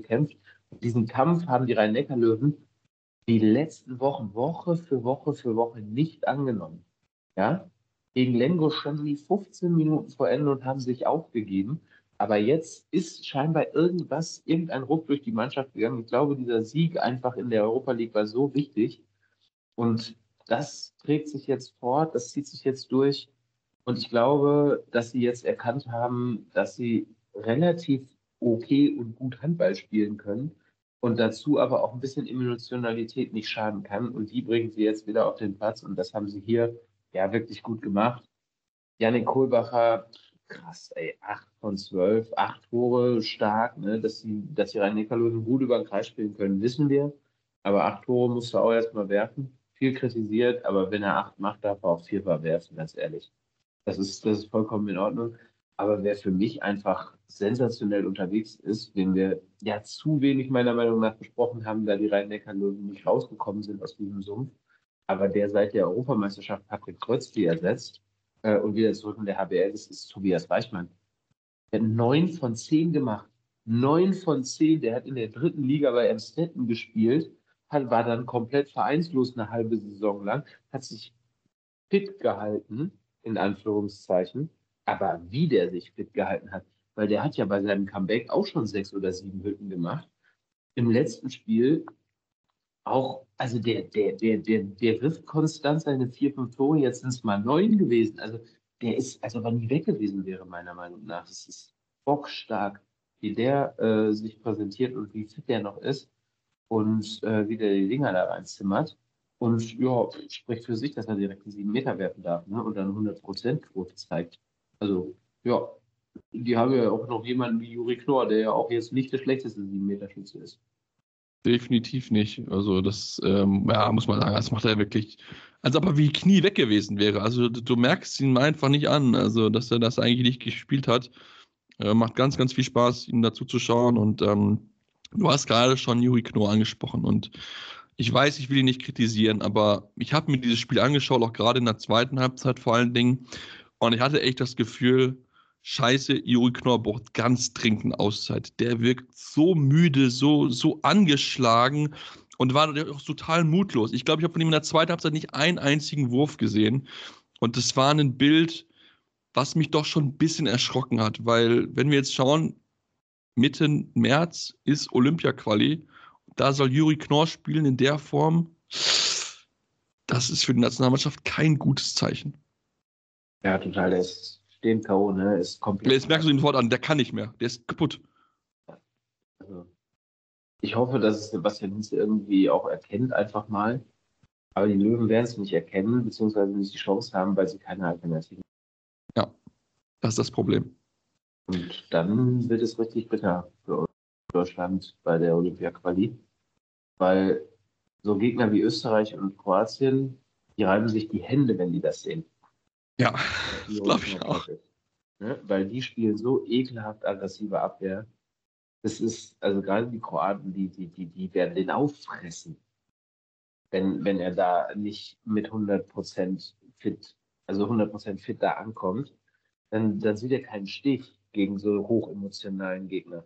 Und diesen Kampf haben die Rhein-Neckar-Löwen die letzten Wochen, Woche für Woche nicht angenommen. Ja? Gegen Lemgo standen die 15 Minuten vor Ende und haben sich aufgegeben. Aber jetzt ist scheinbar irgendein Ruck durch die Mannschaft gegangen. Ich glaube, dieser Sieg einfach in der Europa League war so wichtig. Und das trägt sich jetzt fort, das zieht sich jetzt durch. Und ich glaube, dass sie jetzt erkannt haben, dass sie relativ okay und gut Handball spielen können. Und dazu aber auch ein bisschen Emotionalität nicht schaden kann. Und die bringen sie jetzt wieder auf den Platz. Und das haben sie hier ja wirklich gut gemacht. Janik Kohlbacher, krass, ey, 8 von 12, 8 Tore, stark, ne? Dass die Rhein-Neckar-Löwen gut über den Kreis spielen können, wissen wir. Aber 8 Tore musst du auch erstmal werfen. Viel kritisiert, aber wenn er 8 macht, darf er auch 4 werfen, ganz ehrlich. Das ist vollkommen in Ordnung. Aber wer für mich einfach sensationell unterwegs ist, den wir ja zu wenig meiner Meinung nach besprochen haben, da die Rhein-Neckar-Löwen nicht rausgekommen sind aus diesem Sumpf, aber der seit der Europameisterschaft Patrick Krötzky ersetzt, und wieder zurück in der HBL ist Tobias Weichmann. Der hat 9 von 10 gemacht. 9 von 10. Der hat in der 3. Liga bei Emstetten gespielt, war dann komplett vereinslos eine halbe Saison lang, hat sich fit gehalten, in Anführungszeichen. Aber wie der sich fit gehalten hat, weil der hat ja bei seinem Comeback auch schon 6 oder 7 Hütten gemacht. Im letzten Spiel auch, also der wirft konstant seine 4, 5 Tore, jetzt sind es mal 9 gewesen. Also der ist, als ob er nie weg gewesen wäre, meiner Meinung nach. Es ist bockstark, wie der sich präsentiert und wie fit der noch ist und wie der die Dinger da reinzimmert. Und ja, spricht für sich, dass er direkt die 7 Meter werfen darf, ne? Und dann 100%-Quote zeigt. Also, ja, die haben ja auch noch jemanden wie Juri Knorr, der ja auch jetzt nicht der schlechteste 7-Meter-Schütze ist. Definitiv nicht. Also das, muss man sagen, das macht er wirklich, als ob er wie Knie weg gewesen wäre. Also du merkst ihn einfach nicht an, also dass er das eigentlich nicht gespielt hat. Macht ganz, ganz viel Spaß, ihm dazu zu schauen. Und du hast gerade schon Juri Knorr angesprochen. Und ich weiß, ich will ihn nicht kritisieren, aber ich habe mir dieses Spiel angeschaut, auch gerade in der zweiten Halbzeit vor allen Dingen. Und ich hatte echt das Gefühl, scheiße, Juri Knorr braucht ganz dringend eine Auszeit. Der wirkt so müde, so angeschlagen und war auch total mutlos. Ich glaube, ich habe von ihm in der zweiten Halbzeit nicht einen einzigen Wurf gesehen. Und das war ein Bild, was mich doch schon ein bisschen erschrocken hat, weil, wenn wir jetzt schauen, Mitte März ist Olympia-Quali, da soll Juri Knorr spielen in der Form. Das ist für die Nationalmannschaft kein gutes Zeichen. Ja, total. Der ist stehend K.O., ne? Ist komplett. Jetzt merkst du ihn sofort an, der kann nicht mehr. Der ist kaputt. Also, ich hoffe, dass es Sebastian Hinze irgendwie auch erkennt, einfach mal. Aber die Löwen werden es nicht erkennen, beziehungsweise nicht die Chance haben, weil sie keine Alternative haben. Ja, das ist das Problem. Und dann wird es richtig bitter für Deutschland bei der Olympia-Quali. Weil so Gegner wie Österreich und Kroatien, die reiben sich die Hände, wenn die das sehen. Ja, das glaube ich auch. Ne? Weil die spielen so ekelhaft aggressive Abwehr. Das ist, also gerade die Kroaten, die werden den auffressen. Wenn er da nicht mit 100% fit, also 100% fit da ankommt, dann sieht er keinen Stich gegen so hochemotionalen Gegner.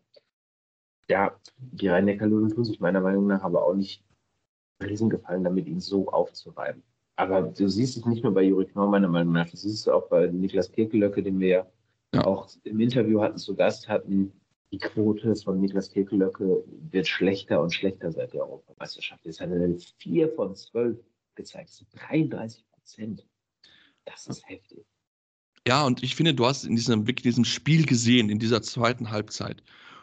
Ja, die Rhein-Neckar-Löwen tun sich meiner Meinung nach aber auch nicht einen Riesengefallen damit, ihn so aufzureiben. Aber du siehst es nicht nur bei Juri Knorr, meiner Meinung nach, das siehst du auch bei Niklas Kirkelöcke, den wir ja auch im Interview zu Gast hatten. Die Quote von Niklas Kirkelöcke wird schlechter und schlechter seit der Europameisterschaft. Jetzt hat er 4 von 12 gezeigt. Das sind 33%. Das ist heftig. Ja, und ich finde, du hast in diesem Spiel gesehen, in dieser zweiten Halbzeit,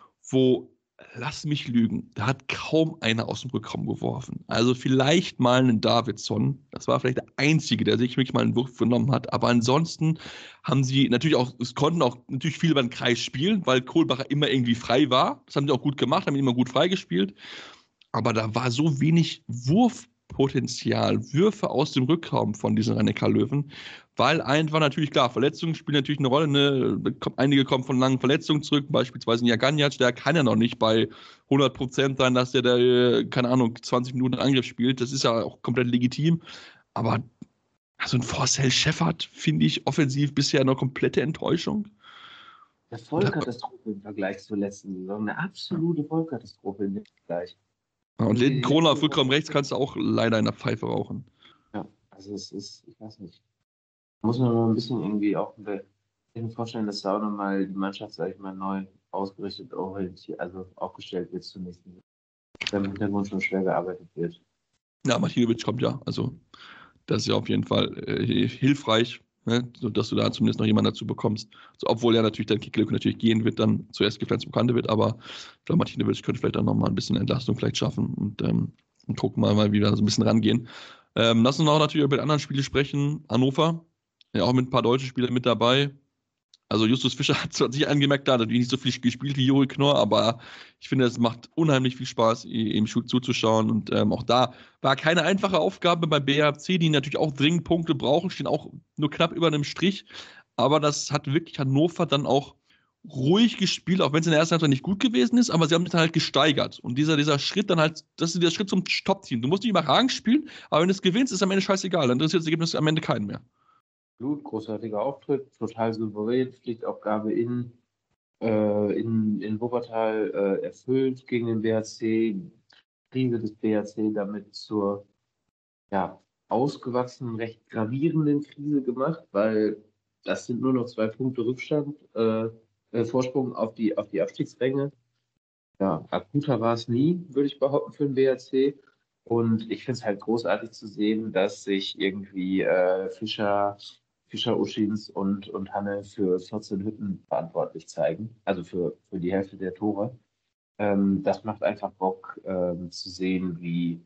wo, lass mich lügen, da hat kaum einer aus dem Rückraum geworfen. Also vielleicht mal einen Davidson. Das war vielleicht der Einzige, der sich wirklich mal einen Wurf genommen hat. Aber ansonsten haben sie natürlich auch, es konnten auch natürlich viel über den Kreis spielen, weil Kohlbacher immer irgendwie frei war. Das haben sie auch gut gemacht, haben ihn immer gut freigespielt. Aber da war so wenig Wurfpotenzial, Würfe aus dem Rückraum von diesen Rhein-Neckar-Löwen, weil einfach natürlich, klar, Verletzungen spielen natürlich eine Rolle, ne? Einige kommen von langen Verletzungen zurück, beispielsweise Jaganjac, der kann ja noch nicht bei 100% sein, dass der, keine Ahnung, 20 Minuten Angriff spielt, das ist ja auch komplett legitim, aber so ein Forcell Scheffert finde ich offensiv bisher eine komplette Enttäuschung. Eine Vollkatastrophe im Vergleich zur letzten Saison, eine absolute Vollkatastrophe im Vergleich. Und Linden Kroner auf Rückraum rechts kannst du auch leider in der Pfeife rauchen. Ja, also es ist, ich weiß nicht. Muss man noch ein bisschen irgendwie auch, ich kann mir vorstellen, dass da auch nochmal die Mannschaft, sag ich mal, neu ausgerichtet, also aufgestellt wird zunächst. Da im Hintergrund schon schwer gearbeitet wird. Ja, Martinovic kommt ja, also das ist ja auf jeden Fall hilfreich, ne? Sodass du da zumindest noch jemanden dazu bekommst. Also, obwohl ja natürlich dein Kickglück natürlich gehen wird, dann zuerst gepflanzt Bekannte wird, aber ich glaube, Martinovic könnte vielleicht auch nochmal ein bisschen Entlastung vielleicht schaffen und gucken mal, wie wir da so ein bisschen rangehen. Lass uns auch natürlich über die anderen Spiele sprechen. Hannover, ja auch mit ein paar deutschen Spielern mit dabei. Also Justus Fischer hat zwar sich angemerkt, da hat natürlich nicht so viel gespielt wie Juri Knorr, aber ich finde, es macht unheimlich viel Spaß, ihm zuzuschauen. Und auch da war keine einfache Aufgabe bei BHC, die natürlich auch dringend Punkte brauchen, stehen auch nur knapp über einem Strich. Aber das hat wirklich Hannover dann auch ruhig gespielt, auch wenn es in der ersten Halbzeit nicht gut gewesen ist, aber sie haben sich dann halt gesteigert. Und dieser Schritt dann halt, das ist der Schritt zum Top-Team. Du musst nicht überragend spielen, aber wenn du es gewinnst, ist am Ende scheißegal. Dann interessiert das Ergebnis am Ende keinen mehr. Großartiger Auftritt, total souverän, Pflichtaufgabe in Wuppertal erfüllt gegen den BHC, Krise des BHC damit zur ausgewachsenen, recht gravierenden Krise gemacht, weil das sind nur noch 2 Punkte Rückstand, Vorsprung auf die Abstiegsränge. Ja, akuter war es nie, würde ich behaupten, für den BHC. Und ich finde es halt großartig zu sehen, dass sich irgendwie Fischer, Uschins und Hanne für 14 Hütten verantwortlich zeigen, also für die Hälfte der Tore. Das macht einfach Bock zu sehen, wie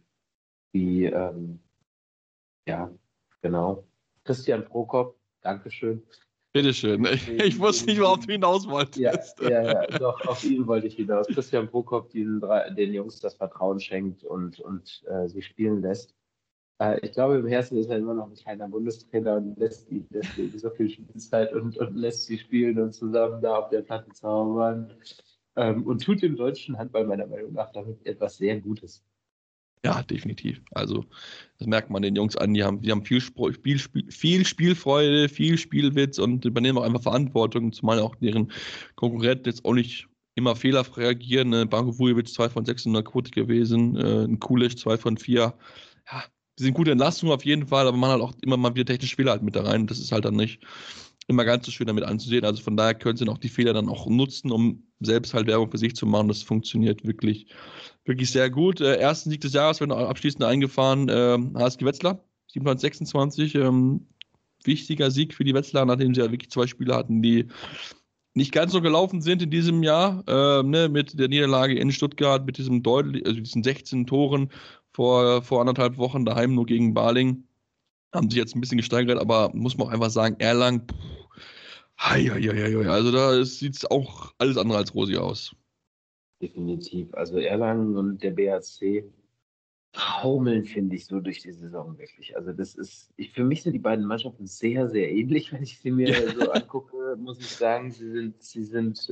genau. Christian Prokop, Dankeschön. Bitteschön. Ich wusste nicht, worauf du hinaus wolltest. Ja, doch, auf ihn wollte ich hinaus. Christian Prokop, den Jungs das Vertrauen schenkt und sie spielen lässt. Ich glaube, im Herzen ist er immer noch ein kleiner Bundestrainer und lässt ihnen so viel Spielzeit und lässt sie spielen und zusammen da auf der Platte zaubern und tut dem deutschen Handball meiner Meinung nach damit etwas sehr Gutes. Ja, definitiv. Also das merkt man den Jungs an, die haben viel Spielfreude, viel Spielwitz und übernehmen auch einfach Verantwortung, zumal auch deren Konkurrenten jetzt auch nicht immer fehlerfrei reagieren. Branko Vujovic 2 von 6 in der Quote gewesen, ein Kulic 2 von 4. Ja, die sind gute Entlastung auf jeden Fall, aber man hat auch immer mal wieder technische Fehler halt mit da rein. Das ist halt dann nicht immer ganz so schön damit anzusehen. Also von daher können sie dann auch die Fehler dann auch nutzen, um selbst halt Werbung für sich zu machen. Das funktioniert wirklich sehr gut. Ersten Sieg des Jahres werden abschließend eingefahren. HSG Wetzlar, 27-26. Wichtiger Sieg für die Wetzlar, nachdem sie ja wirklich 2 Spiele hatten, die nicht ganz so gelaufen sind in diesem Jahr. Mit der Niederlage in Stuttgart, mit diesen 16 Toren vor 1,5 Wochen daheim nur gegen Baling. Haben sich jetzt ein bisschen gesteigert, aber muss man auch einfach sagen, Erlangen, also da sieht es auch alles andere als rosig aus. Definitiv. Also Erlangen und der BHC taumeln, finde ich, so durch die Saison wirklich. Also das ist, für mich sind die beiden Mannschaften sehr, sehr ähnlich, wenn ich sie mir so angucke, muss ich sagen. Sie sind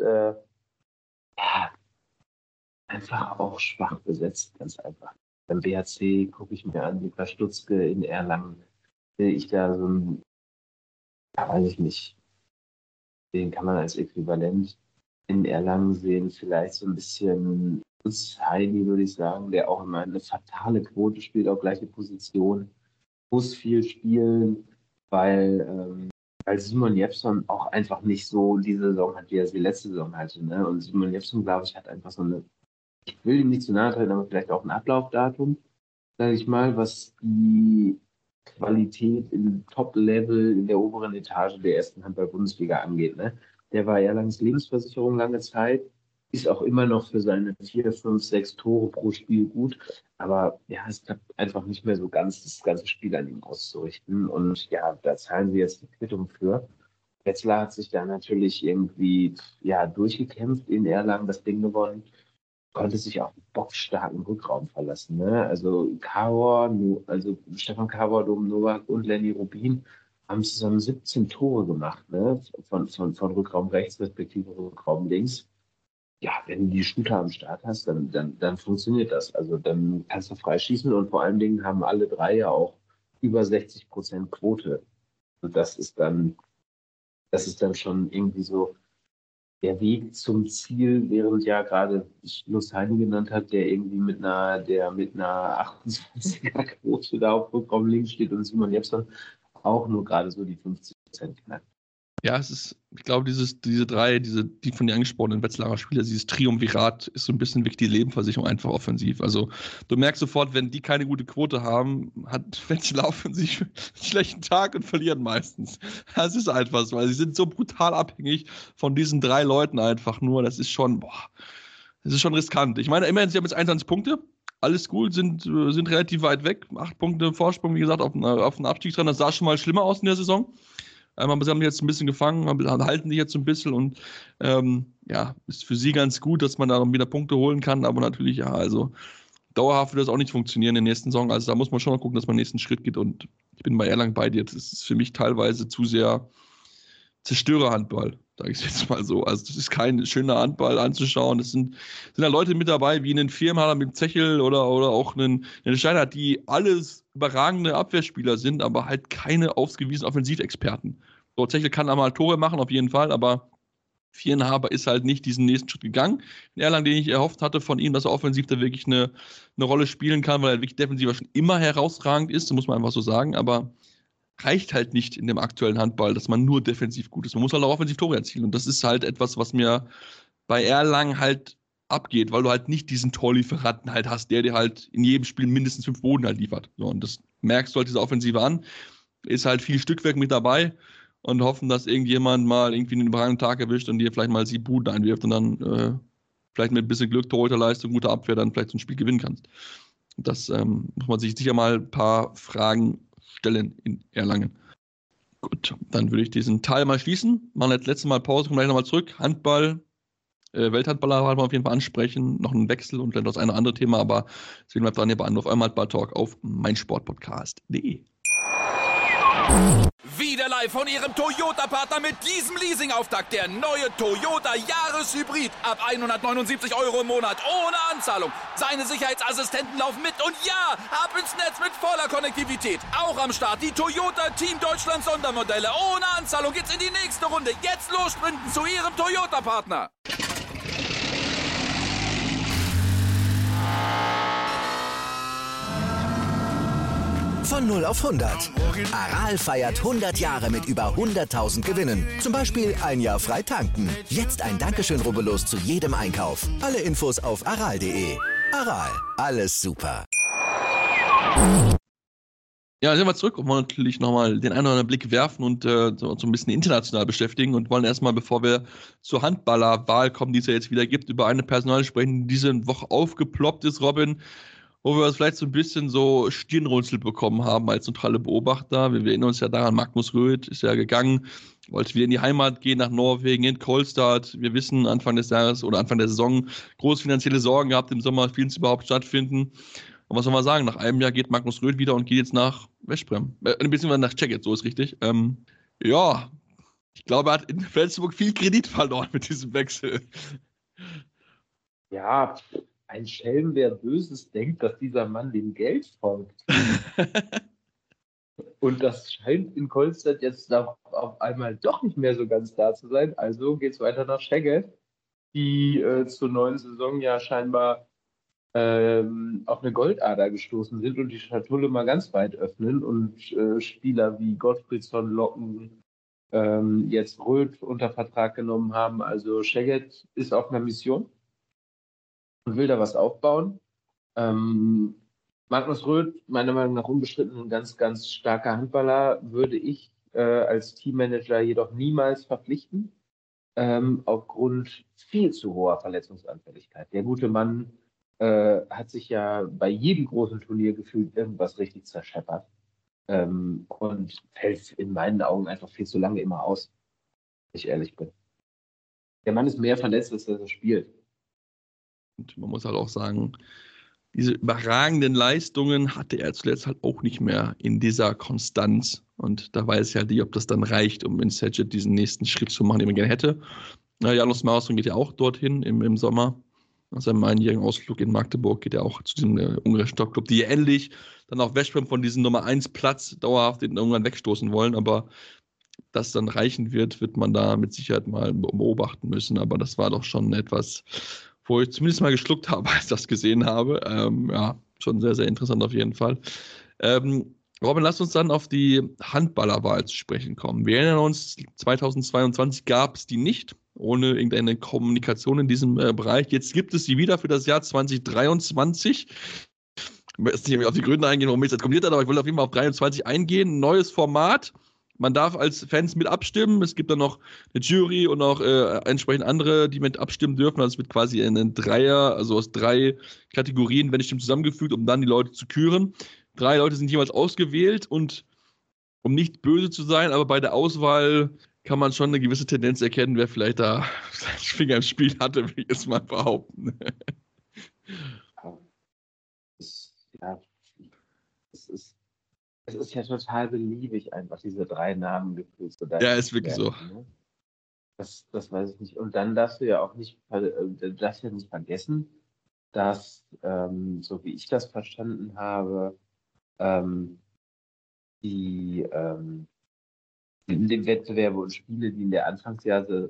einfach auch schwach besetzt, ganz einfach. Beim BHC gucke ich mir an, Niklas Stutzke in Erlangen, sehe ich da so ein, weiß ich nicht, den kann man als Äquivalent in Erlangen sehen, vielleicht so ein bisschen Heidi, würde ich sagen, der auch immer eine fatale Quote spielt, auch gleiche Position, muss viel spielen, weil Simon Jeppsson auch einfach nicht so diese Saison hat, wie er sie letzte Saison hatte. Ne? Und Simon Jeppsson, glaube ich, hat einfach so eine, ich will ihm nicht zu nahe treten, aber vielleicht auch ein Ablaufdatum, sage ich mal, was die Qualität im Top-Level in der oberen Etage der ersten Handball-Bundesliga angeht. Ne? Der war Erlangens Lebensversicherung lange Zeit, ist auch immer noch für seine 4, 5, 6 Tore pro Spiel gut, aber ja, es klappt einfach nicht mehr so ganz, das ganze Spiel an ihm auszurichten und ja, da zahlen sie jetzt die Quittung für. Wetzlar hat sich da natürlich irgendwie durchgekämpft in Erlangen, das Ding gewonnen, konnte sich auf einen bockstarken Rückraum verlassen. Ne? Also Stefan Kawor, Dom Novak und Lenny Rubin haben zusammen 17 Tore gemacht, ne? Von Rückraum rechts respektive Rückraum links. Ja, wenn du die Shooter am Start hast, dann funktioniert das. Also dann kannst du frei schießen und vor allen Dingen haben alle 3 ja auch über 60% Quote. Und das ist dann schon irgendwie so der Weg zum Ziel, während ja gerade Lutz Heidi genannt hat, der irgendwie mit einer 28er Quote da auf Rückraum links steht und Simon Jeppsson auch nur gerade so die 50% knackt. Ja, ich glaube, diese 3, die von dir angesprochenen Wetzlarer Spieler, dieses Triumvirat ist so ein bisschen wirklich die Lebensversicherung einfach offensiv. Also du merkst sofort, wenn die keine gute Quote haben, hat Wetzlar offensiv einen schlechten Tag und verlieren meistens. Das ist einfach so, weil sie sind so brutal abhängig von diesen 3 Leuten einfach nur. Das ist schon riskant. Ich meine, immerhin, sie haben jetzt 21 Punkte. Alles gut, sind relativ weit weg. 8 Punkte Vorsprung, wie gesagt, auf den Abstieg dran. Das sah schon mal schlimmer aus in der Saison. Aber sie haben jetzt ein bisschen gefangen, halten sich jetzt so ein bisschen und ist für sie ganz gut, dass man da noch wieder Punkte holen kann, aber natürlich, also dauerhaft wird das auch nicht funktionieren in der nächsten Saison, also da muss man schon mal gucken, dass man den nächsten Schritt geht und ich bin bei Erlangen bei dir, das ist für mich teilweise zu sehr Zerstörerhandball, sage ich jetzt mal so, also das ist kein schöner Handball anzuschauen, das sind da Leute mit dabei, wie einen Firmenhaller mit Zechel oder auch einen Steiner, die alles überragende Abwehrspieler sind, aber halt keine ausgewiesenen Offensivexperten. So, Zechel kann einmal Tore machen, auf jeden Fall, aber Vierenhaber ist halt nicht diesen nächsten Schritt gegangen. In Erlangen, den ich erhofft hatte von ihm, dass er offensiv da wirklich eine Rolle spielen kann, weil er wirklich defensiv schon immer herausragend ist, das muss man einfach so sagen, aber reicht halt nicht in dem aktuellen Handball, dass man nur defensiv gut ist. Man muss halt auch offensiv Tore erzielen und das ist halt etwas, was mir bei Erlangen halt abgeht, weil du halt nicht diesen Torlieferanten halt hast, der dir halt in jedem Spiel mindestens 5 Boden halt liefert. So, und das merkst du halt diese Offensive an. Ist halt viel Stückwerk mit dabei und hoffen, dass irgendjemand mal irgendwie einen überragenden Tag erwischt und dir vielleicht mal 7 Buden einwirft und dann vielleicht mit ein bisschen Glück, Torhüterleistung, guter Abwehr dann vielleicht so ein Spiel gewinnen kannst. Das muss man sich sicher mal ein paar Fragen stellen in Erlangen. Gut, dann würde ich diesen Teil mal schließen. Machen jetzt letztes Mal Pause, kommen gleich nochmal zurück. Handball, Welthandballer wollen wir auf jeden Fall ansprechen. Noch einen Wechsel und vielleicht noch das eine oder andere Thema, aber deswegen bleibt dran hier bei Anruf eurem Handball-Talk auf meinsportpodcast.de. Wieder live von Ihrem Toyota-Partner mit diesem Leasing-Auftakt. Der neue Toyota Jahreshybrid. Ab 179 € im Monat. Ohne Anzahlung. Seine Sicherheitsassistenten laufen mit. Und ja, ab ins Netz mit voller Konnektivität. Auch am Start die Toyota Team Deutschland Sondermodelle. Ohne Anzahlung geht's in die nächste Runde. Jetzt los sprinten zu Ihrem Toyota-Partner. Von 0 auf 100. Aral feiert 100 Jahre mit über 100.000 Gewinnen. Zum Beispiel ein Jahr frei tanken. Jetzt ein Dankeschön, rubbellos zu jedem Einkauf. Alle Infos auf aral.de. Aral, alles super. Ja, sind wir zurück und wollen natürlich nochmal den einen oder anderen Blick werfen und so ein bisschen international beschäftigen und wollen erstmal, bevor wir zur Handballerwahl kommen, die es ja jetzt wieder gibt, über eine Personalie sprechen, die diese Woche aufgeploppt ist, Robin, wo wir vielleicht so ein bisschen so Stirnrunzel bekommen haben als neutrale Beobachter. Wir erinnern uns ja daran, Magnus Röth ist ja gegangen, wollte wieder in die Heimat gehen, nach Norwegen, in Kolstad. Wir wissen, Anfang des Jahres oder Anfang der Saison große finanzielle Sorgen gehabt, im Sommer fielen es überhaupt stattfinden. Und was soll man sagen, nach einem Jahr geht Magnus Röth wieder und geht jetzt nach Veszprém. Ein bisschen nach Czech, so ist richtig. Ja, ich glaube, er hat in Flensburg viel Kredit verloren mit diesem Wechsel. Ja, ein Schelm, wer Böses denkt, dass dieser Mann dem Geld folgt. Und das scheint in Kolstad jetzt auf einmal doch nicht mehr so ganz da zu sein. Also geht es weiter nach Szeged, die zur neuen Saison ja scheinbar auf eine Goldader gestoßen sind und die Schatulle mal ganz weit öffnen und Spieler wie Gottfriedson locken, jetzt Röth unter Vertrag genommen haben. Also Szeged ist auf einer Mission und will da was aufbauen. Magnus Röth, meiner Meinung nach unbestritten ein ganz, ganz starker Handballer, würde ich als Teammanager jedoch niemals verpflichten, aufgrund viel zu hoher Verletzungsanfälligkeit. Der gute Mann hat sich ja bei jedem großen Turnier gefühlt irgendwas richtig zerscheppert und fällt in meinen Augen einfach viel zu lange immer aus, wenn ich ehrlich bin. Der Mann ist mehr verletzt, als er spielt. Und man muss halt auch sagen, diese überragenden Leistungen hatte er zuletzt halt auch nicht mehr in dieser Konstanz. Und da weiß ich halt nicht, ob das dann reicht, um in Szeged diesen nächsten Schritt zu machen, den man gerne hätte. Janos Mausson geht ja auch dorthin im Sommer. Nach seinem einjährigen Ausflug in Magdeburg geht er auch zu diesem ungarischen Top-Club, die ähnlich dann auch Veszprém von diesem Nummer 1 Platz dauerhaft in Ungarn wegstoßen wollen. Aber das dann reichen wird man da mit Sicherheit mal beobachten müssen. Aber das war doch schon etwas, wo ich zumindest mal geschluckt habe, als ich das gesehen habe. Ja, schon sehr, sehr interessant auf jeden Fall. Robin, lass uns dann auf die Handballerwahl zu sprechen kommen. Wir erinnern uns, 2022 gab es die nicht, ohne irgendeine Kommunikation in diesem Bereich. Jetzt gibt es sie wieder für das Jahr 2023. Ich möchte nicht mehr auf die Gründe eingehen, warum ich das kommentiert habe, aber ich will auf jeden Fall auf 23 eingehen. Neues Format. Man darf als Fans mit abstimmen. Es gibt dann noch eine Jury und auch entsprechend andere, die mit abstimmen dürfen. Also es wird quasi ein Dreier, also aus 3 Kategorien, wenn nicht zusammengefügt, um dann die Leute zu küren. 3 Leute sind jeweils ausgewählt und um nicht böse zu sein, aber bei der Auswahl kann man schon eine gewisse Tendenz erkennen, wer vielleicht da seinen Finger im Spiel hatte, will ich jetzt mal behaupten. Es ist ja total beliebig, einfach diese 3 Namen gefühlt zu Ja, ist wirklich so. Ne? Das weiß ich nicht. Und dann darfst du ja auch nicht, nicht vergessen, dass, so wie ich das verstanden habe, in den Wettbewerbe und Spiele, die in der Anfangsphase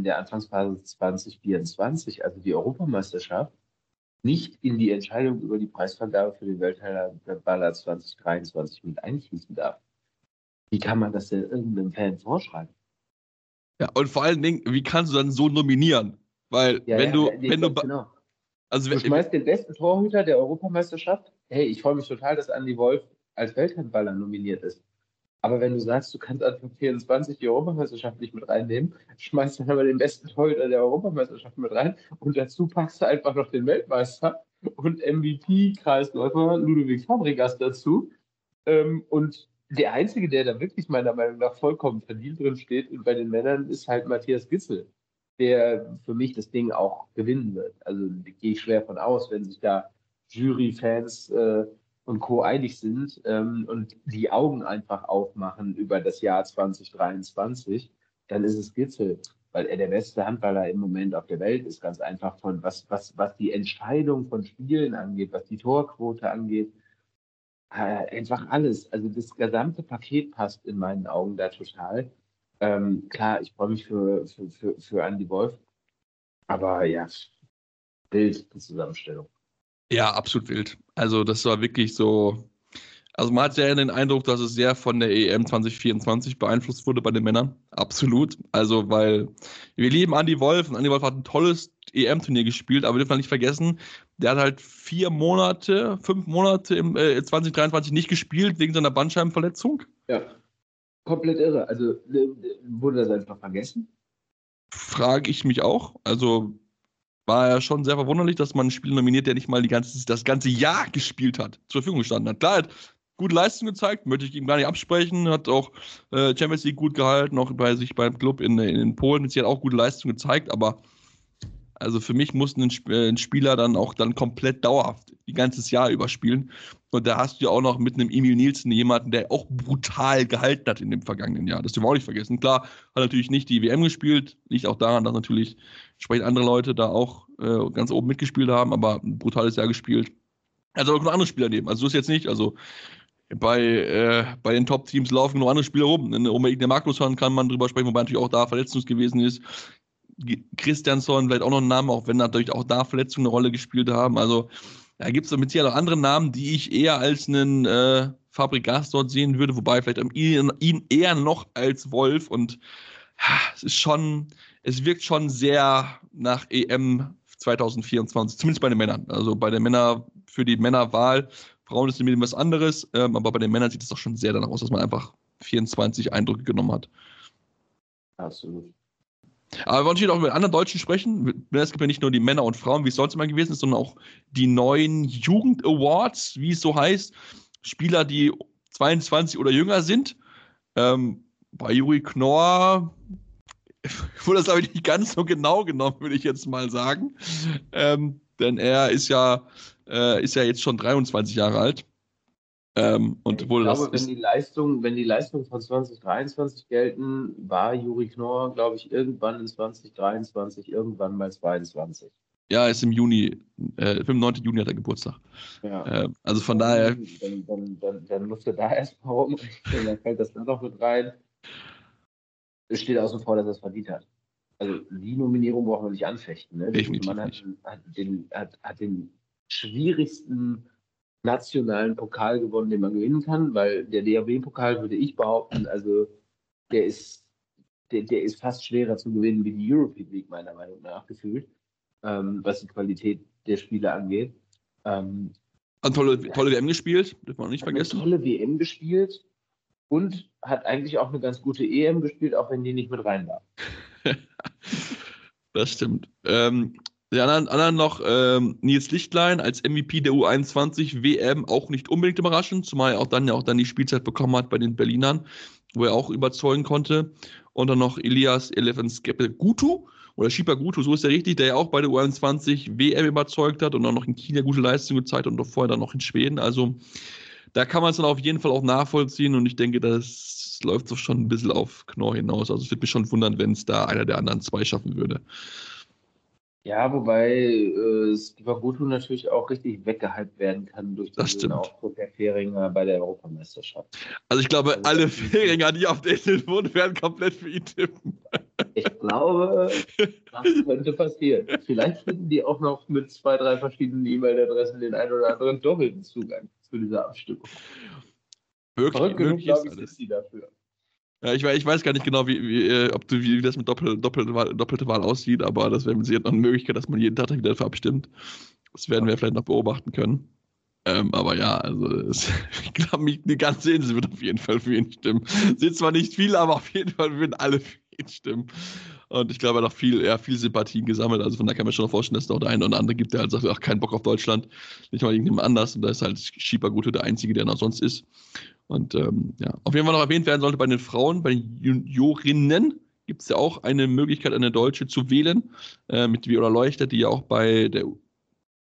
2024, also die Europameisterschaft, nicht in die Entscheidung über die Preisvergabe für den Welthandballer 2023 mit einfließen darf. Wie kann man das denn irgendeinem Fan vorschreiben? Ja, und vor allen Dingen, wie kannst du dann so nominieren? Weil, genau. Also du schmeißt den besten Torhüter der Europameisterschaft. Hey, ich freue mich total, dass Andy Wolf als Welthandballer nominiert ist. Aber wenn du sagst, du kannst Anfang 24 die Europameisterschaft nicht mit reinnehmen, schmeißt dann aber den besten Torhüter der Europameisterschaft mit rein und dazu packst du einfach noch den Weltmeister und MVP-Kreisläufer Ludovic Fabregas dazu. Und der Einzige, der da wirklich meiner Meinung nach vollkommen verdient drin steht bei den Männern, ist halt Matthias Gitzel, der für mich das Ding auch gewinnen wird. Also gehe ich schwer von aus, wenn sich da Jury-Fans und Co. einig sind und die Augen einfach aufmachen über das Jahr 2023, dann ist es Gitzel, weil er der beste Handballer im Moment auf der Welt ist, ganz einfach von was die Entscheidung von Spielen angeht, was die Torquote angeht, einfach alles. Also das gesamte Paket passt in meinen Augen da total. Klar, ich freue mich für Andy Wolf, aber ja, wild, die Zusammenstellung. Ja, absolut wild. Also das war wirklich so, also man hat sehr den Eindruck, dass es sehr von der EM 2024 beeinflusst wurde bei den Männern. Absolut. Also weil wir lieben Andy Wolf und Andy Wolf hat ein tolles EM-Turnier gespielt, aber wir dürfen nicht vergessen, der hat halt 5 Monate im 2023 nicht gespielt wegen seiner Bandscheibenverletzung. Ja, komplett irre. Also wurde das einfach vergessen? Frage ich mich auch. Also war ja schon sehr verwunderlich, dass man einen Spieler nominiert, der nicht mal das ganze Jahr gespielt hat, zur Verfügung gestanden hat. Klar, hat gute Leistung gezeigt, möchte ich ihm gar nicht absprechen, hat auch Champions League gut gehalten, auch bei sich beim Club in Polen, sie hat auch gute Leistung gezeigt, aber also für mich muss ein Spieler dann komplett dauerhaft die ganzes Jahr überspielen. Und da hast du ja auch noch mit einem Emil Nielsen jemanden, der auch brutal gehalten hat in dem vergangenen Jahr. Das dürfen wir auch nicht vergessen. Klar, hat natürlich nicht die WM gespielt, liegt auch daran, dass natürlich entsprechend andere Leute da auch ganz oben mitgespielt haben, aber ein brutales Jahr gespielt. Also auch noch andere Spieler nehmen. Also so ist jetzt nicht, also bei den Top-Teams laufen noch andere Spieler rum. Der Magnusson kann man drüber sprechen, wobei natürlich auch da verletzungs gewesen ist. Christiansson, vielleicht auch noch ein Name, auch wenn natürlich auch da Verletzungen eine Rolle gespielt haben. Also da gibt es mit Sicherheit auch andere Namen, die ich eher als einen Fabregas dort sehen würde, wobei vielleicht ihn eher noch als Wolf und es wirkt schon sehr nach EM 2024, zumindest bei den Männern. Also bei den Männern, für die Männerwahl, Frauen ist nämlich was anderes, aber bei den Männern sieht es doch schon sehr danach aus, dass man einfach 24 Eindrücke genommen hat. Absolut. Aber wir wollen natürlich auch mit anderen Deutschen sprechen. Es gibt ja nicht nur die Männer und Frauen, wie es sonst immer gewesen ist, sondern auch die neuen Jugend-Awards, wie es so heißt. Spieler, die 22 oder jünger sind. Bei Juri Knorr wurde das aber nicht ganz so genau genommen, würde ich jetzt mal sagen. Denn er ist ja jetzt schon 23 Jahre alt. Und ich glaube, wenn die Leistungen von 2023 gelten, war Juri Knorr, glaube ich, irgendwann in 2023, irgendwann mal 22. Ja, ist im Juni, 9. Juni hat er Geburtstag. Ja. Also von daher. Dann musst du da erstmal rumrechnen, dann fällt das dann noch mit rein. Es steht außen vor, dass er es verdient hat. Also die Nominierung brauchen wir nicht anfechten. Ne? Definitiv Man nicht. hat den schwierigsten nationalen Pokal gewonnen, den man gewinnen kann, weil der DHB-Pokal, würde ich behaupten, also der ist fast schwerer zu gewinnen wie die European League, meiner Meinung nach, gefühlt, was die Qualität der Spiele angeht. Hat tolle WM gespielt, dürfen wir auch nicht vergessen. Tolle WM gespielt und hat eigentlich auch eine ganz gute EM gespielt, auch wenn die nicht mit rein war. Das stimmt. Die anderen noch Nils Lichtlein als MVP der U21 WM, auch nicht unbedingt überraschend, zumal er auch dann die Spielzeit bekommen hat bei den Berlinern, wo er auch überzeugen konnte. Und dann noch Elias Gutu, oder Shipa Gutu, so ist er richtig, der ja auch bei der U21 WM überzeugt hat und auch noch in China gute Leistung gezeigt und vorher dann noch in Schweden. Also da kann man es dann auf jeden Fall auch nachvollziehen und ich denke, das läuft so schon ein bisschen auf Knorr hinaus. Also es würde mich schon wundern, wenn es da einer der anderen zwei schaffen würde. Ja, wobei Shipa Gutu natürlich auch richtig weggehypt werden kann durch den Auftritt der Fähringer bei der Europameisterschaft. Also ich glaube, alle Fähringer, die auf der Insel wohnen, werden komplett für ihn tippen. Ich glaube, das könnte passieren. Vielleicht finden die auch noch mit 2, 3 verschiedenen E-Mail-Adressen den einen oder anderen doppelten Zugang zu dieser Abstimmung. Verrückt genug, glaube ich, ist sie dafür. Ja, ich weiß gar nicht genau, wie das mit doppelte Wahl aussieht, aber das wäre mit Sicherheit noch eine Möglichkeit, dass man jeden Tag wieder dafür abstimmt. Das werden wir vielleicht noch beobachten können. Aber ja, also ich glaube, die ganze Insel wird auf jeden Fall für ihn stimmen. Sind zwar nicht viele, aber auf jeden Fall würden alle für ihn stimmen. Und ich glaube, er hat auch viel Sympathien gesammelt. Also von daher kann man schon vorstellen, dass es noch der eine oder andere gibt, der halt sagt, ach, keinen Bock auf Deutschland, nicht mal irgendjemand anders. Und da ist halt Shipa Gutu der Einzige, der noch sonst ist. Und ja, auf jeden Fall noch erwähnt werden sollte bei den Frauen, bei den Juniorinnen gibt es ja auch eine Möglichkeit, eine Deutsche zu wählen, mit Viola Leuchter, die ja auch bei der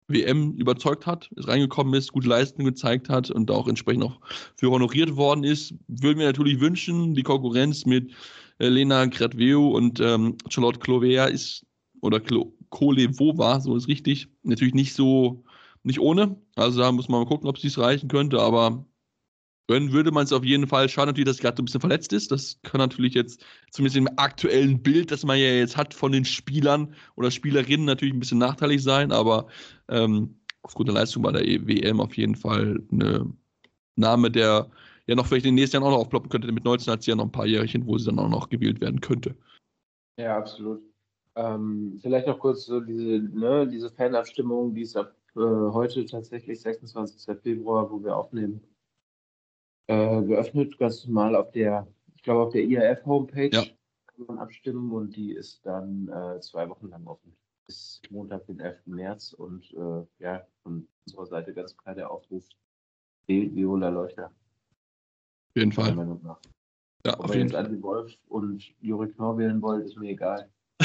WM überzeugt hat, ist reingekommen ist, gute Leistungen gezeigt hat und auch entsprechend auch für honoriert worden ist. Würden wir natürlich wünschen, die Konkurrenz mit Lena Gradveu und Charlotte Clovea ist, oder Kolevova, so ist richtig, natürlich nicht ohne. Also da muss man mal gucken, ob es dies reichen könnte, aber gönnen würde man es auf jeden Fall. Schade natürlich, dass sie gerade ein bisschen verletzt ist. Das kann natürlich jetzt, zumindest im aktuellen Bild, das man ja jetzt hat von den Spielern oder Spielerinnen, natürlich ein bisschen nachteilig sein, aber aufgrund der Leistung bei der WM auf jeden Fall eine Name, der ja noch vielleicht in den nächsten Jahren auch noch aufploppen könnte. Mit 19 hat sie ja noch ein paar Jährchen, wo sie dann auch noch gewählt werden könnte. Ja, absolut. Vielleicht noch kurz so diese Fanabstimmung, die ist ab heute tatsächlich 26. Februar, wo wir aufnehmen, geöffnet, ganz normal auf der IAF-Homepage kann man abstimmen und die ist dann 2 Wochen lang offen. Bis Montag, den 11. März und von unserer Seite ganz klar der Aufruf, wählt Viola Leuchter. Auf jeden Fall. Meiner Meinung nach. Ja, ob ihr jetzt Andi Wolf und Juri Knorr wählen wollt, ist mir egal.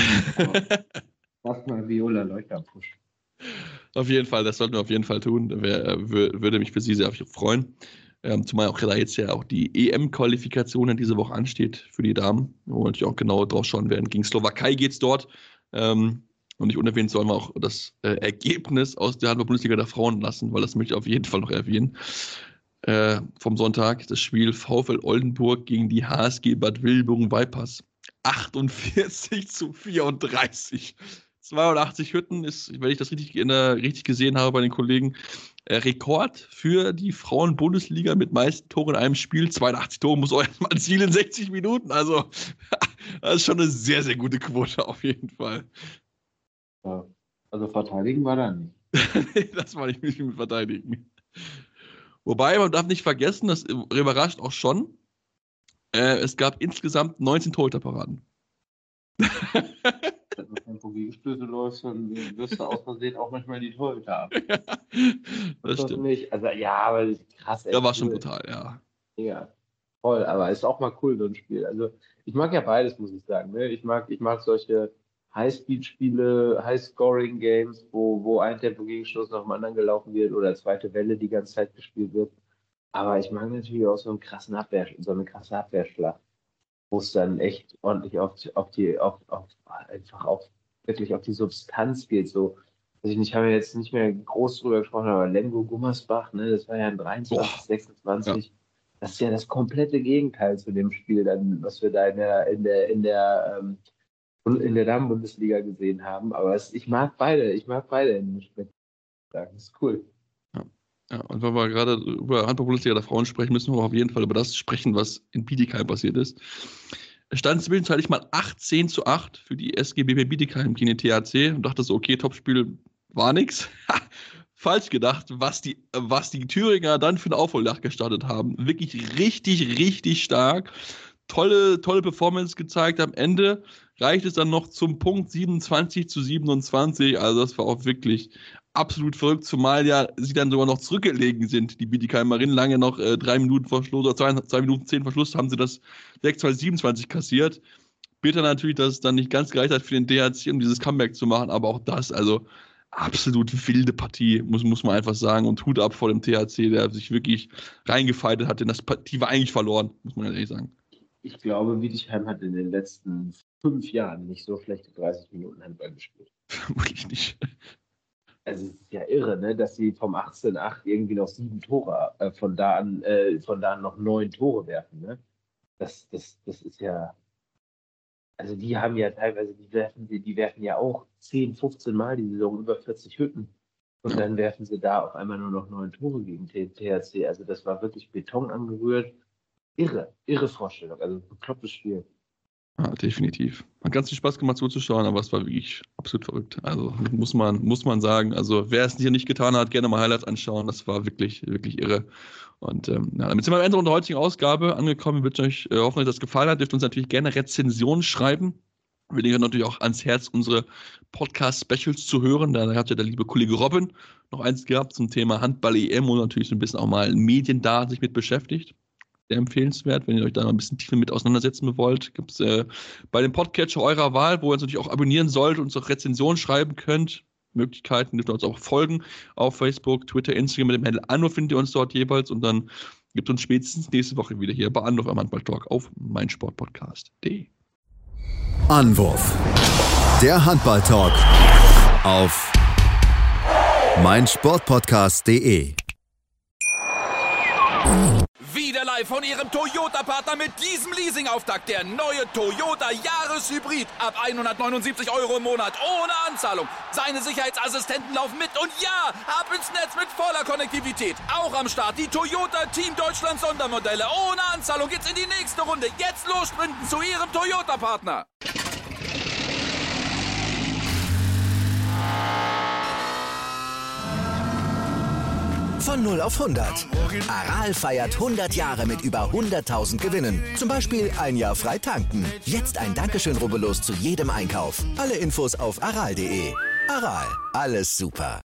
Macht mal Viola Leuchter Push. Auf jeden Fall, das sollten wir auf jeden Fall tun. Würde mich für Sie sehr freuen. Zumal auch da jetzt ja auch die EM-Qualifikation diese Woche ansteht für die Damen, wo wir natürlich auch genau drauf schauen werden. Gegen Slowakei geht es dort. Und nicht unerwähnt sollen wir auch das Ergebnis aus der Handball-Bundesliga der Frauen lassen, weil das möchte ich auf jeden Fall noch erwähnen. Vom Sonntag das Spiel VfL Oldenburg gegen die HSG Bad Vilbung Vipers. 48-34. 82 Hütten ist, wenn ich das richtig gesehen habe bei den Kollegen, Rekord für die Frauen-Bundesliga mit meisten Toren in einem Spiel. 82 Tore muss auch erstmal erzielen in 60 Minuten. Also, das ist schon eine sehr, sehr gute Quote auf jeden Fall. Ja, also verteidigen war da nicht. Das war nicht mit verteidigen. Wobei, man darf nicht vergessen, das überrascht auch schon, es gab insgesamt 19 Torhüterparaden. Wenn du kein Gegenstöße läufst, dann wirst du aus Versehen auch manchmal die Torhüter ab. Das stimmt. Nicht. Also ja, aber das ist krass. Ja, war schon brutal, ja. Ja, voll, aber ist auch mal cool, so ein Spiel. Also ich mag ja beides, muss ich sagen. Ne? Ich mag solche High-Speed-Spiele, High-Scoring-Games, wo ein Tempo-Gegenstoß nach dem anderen gelaufen wird oder zweite Welle die ganze Zeit gespielt wird. Aber ich mag natürlich auch so eine krasse Abwehrschlacht, wo es dann echt ordentlich wirklich auf die Substanz geht. So, also ich habe jetzt nicht mehr groß drüber gesprochen, aber Lemgo Gummersbach, ne, das war ja ein 23, 26. Ja. Das ist ja das komplette Gegenteil zu dem Spiel, dann, was wir da in der Damen-Bundesliga gesehen haben. Aber ich mag beide in dem Spiel. Das ist cool. Ja, und wenn wir gerade über Handball-Bundesliga der Frauen sprechen, müssen wir auf jeden Fall über das sprechen, was in Bietigheim passiert ist. Es stand zwischenzeitlich mal 18-8 für die SGBB Bietigheim gegen den THC und dachte so, okay, Topspiel war nix. Falsch gedacht, was die Thüringer dann für eine Aufholjagd gestartet haben. Wirklich richtig, richtig stark. Tolle Performance gezeigt. Am Ende reicht es dann noch zum Punkt 27-27. Also das war auch wirklich absolut verrückt, zumal ja sie dann sogar noch zurückgelegen sind, die Bietigheimerinnen. Lange noch 3 Minuten vor Schluss oder 2 Minuten 10 vor Schluss haben sie das 26-27 kassiert. Bitter natürlich, dass es dann nicht ganz gereicht hat für den DHC, um dieses Comeback zu machen, aber auch das, also absolut wilde Partie, muss man einfach sagen. Und Hut ab vor dem THC, der sich wirklich reingefeitet hat, denn das Partie war eigentlich verloren, muss man ehrlich sagen. Ich glaube, Bietigheim hat in den letzten 5 Jahren nicht so schlechte 30 Minuten Handball gespielt. Wirklich nicht. Also es ist ja irre, ne, dass sie vom 18-8 irgendwie noch 7 Tore, von da an noch 9 Tore werfen. Ne? Das ist ja, also die haben ja teilweise, die werfen ja auch 10, 15 Mal die Saison über 40 Hütten. Und dann werfen sie da auf einmal nur noch 9 Tore gegen den THC. Also das war wirklich Beton angerührt. Irre Vorstellung, also ein beklopptes Spiel. Ja, definitiv. Hat ganz viel Spaß gemacht zuzuschauen, aber es war wirklich absolut verrückt. Also muss man sagen, also wer es hier nicht getan hat, gerne mal Highlights anschauen. Das war wirklich, wirklich irre. Und damit sind wir am Ende unserer heutigen Ausgabe angekommen. Wird euch hoffentlich das gefallen hat. Dürft uns natürlich gerne Rezensionen schreiben. Wir legen natürlich auch ans Herz, unsere Podcast-Specials zu hören. Da hat ja der liebe Kollege Robin noch eins gehabt zum Thema Handball-EM und natürlich so ein bisschen auch mal Medien da sich mit beschäftigt. Sehr empfehlenswert, wenn ihr euch da noch ein bisschen tiefer mit auseinandersetzen wollt. Gibt es bei dem Podcatcher eurer Wahl, wo ihr uns natürlich auch abonnieren sollt und uns auch Rezensionen schreiben könnt. Möglichkeiten. Ihr dürft uns auch folgen auf Facebook, Twitter, Instagram mit dem Handle Anruf findet ihr uns dort jeweils und dann gibt uns spätestens nächste Woche wieder hier bei Anruf am Handball-Talk auf meinsportpodcast.de. Anwurf. Der Handball-Talk auf meinsportpodcast.de. Wieder live von Ihrem Toyota-Partner mit diesem Leasing-Auftakt. Der neue Toyota Jahreshybrid. Ab 179 € im Monat. Ohne Anzahlung. Seine Sicherheitsassistenten laufen mit. Und ja, ab ins Netz mit voller Konnektivität. Auch am Start die Toyota Team Deutschland Sondermodelle. Ohne Anzahlung geht's in die nächste Runde. Jetzt los sprinten zu Ihrem Toyota-Partner. Von 0 auf 100. Aral feiert 100 Jahre mit über 100.000 Gewinnen. Zum Beispiel ein Jahr frei tanken. Jetzt ein Dankeschön, rubbellos zu jedem Einkauf. Alle Infos auf aral.de. Aral, alles super.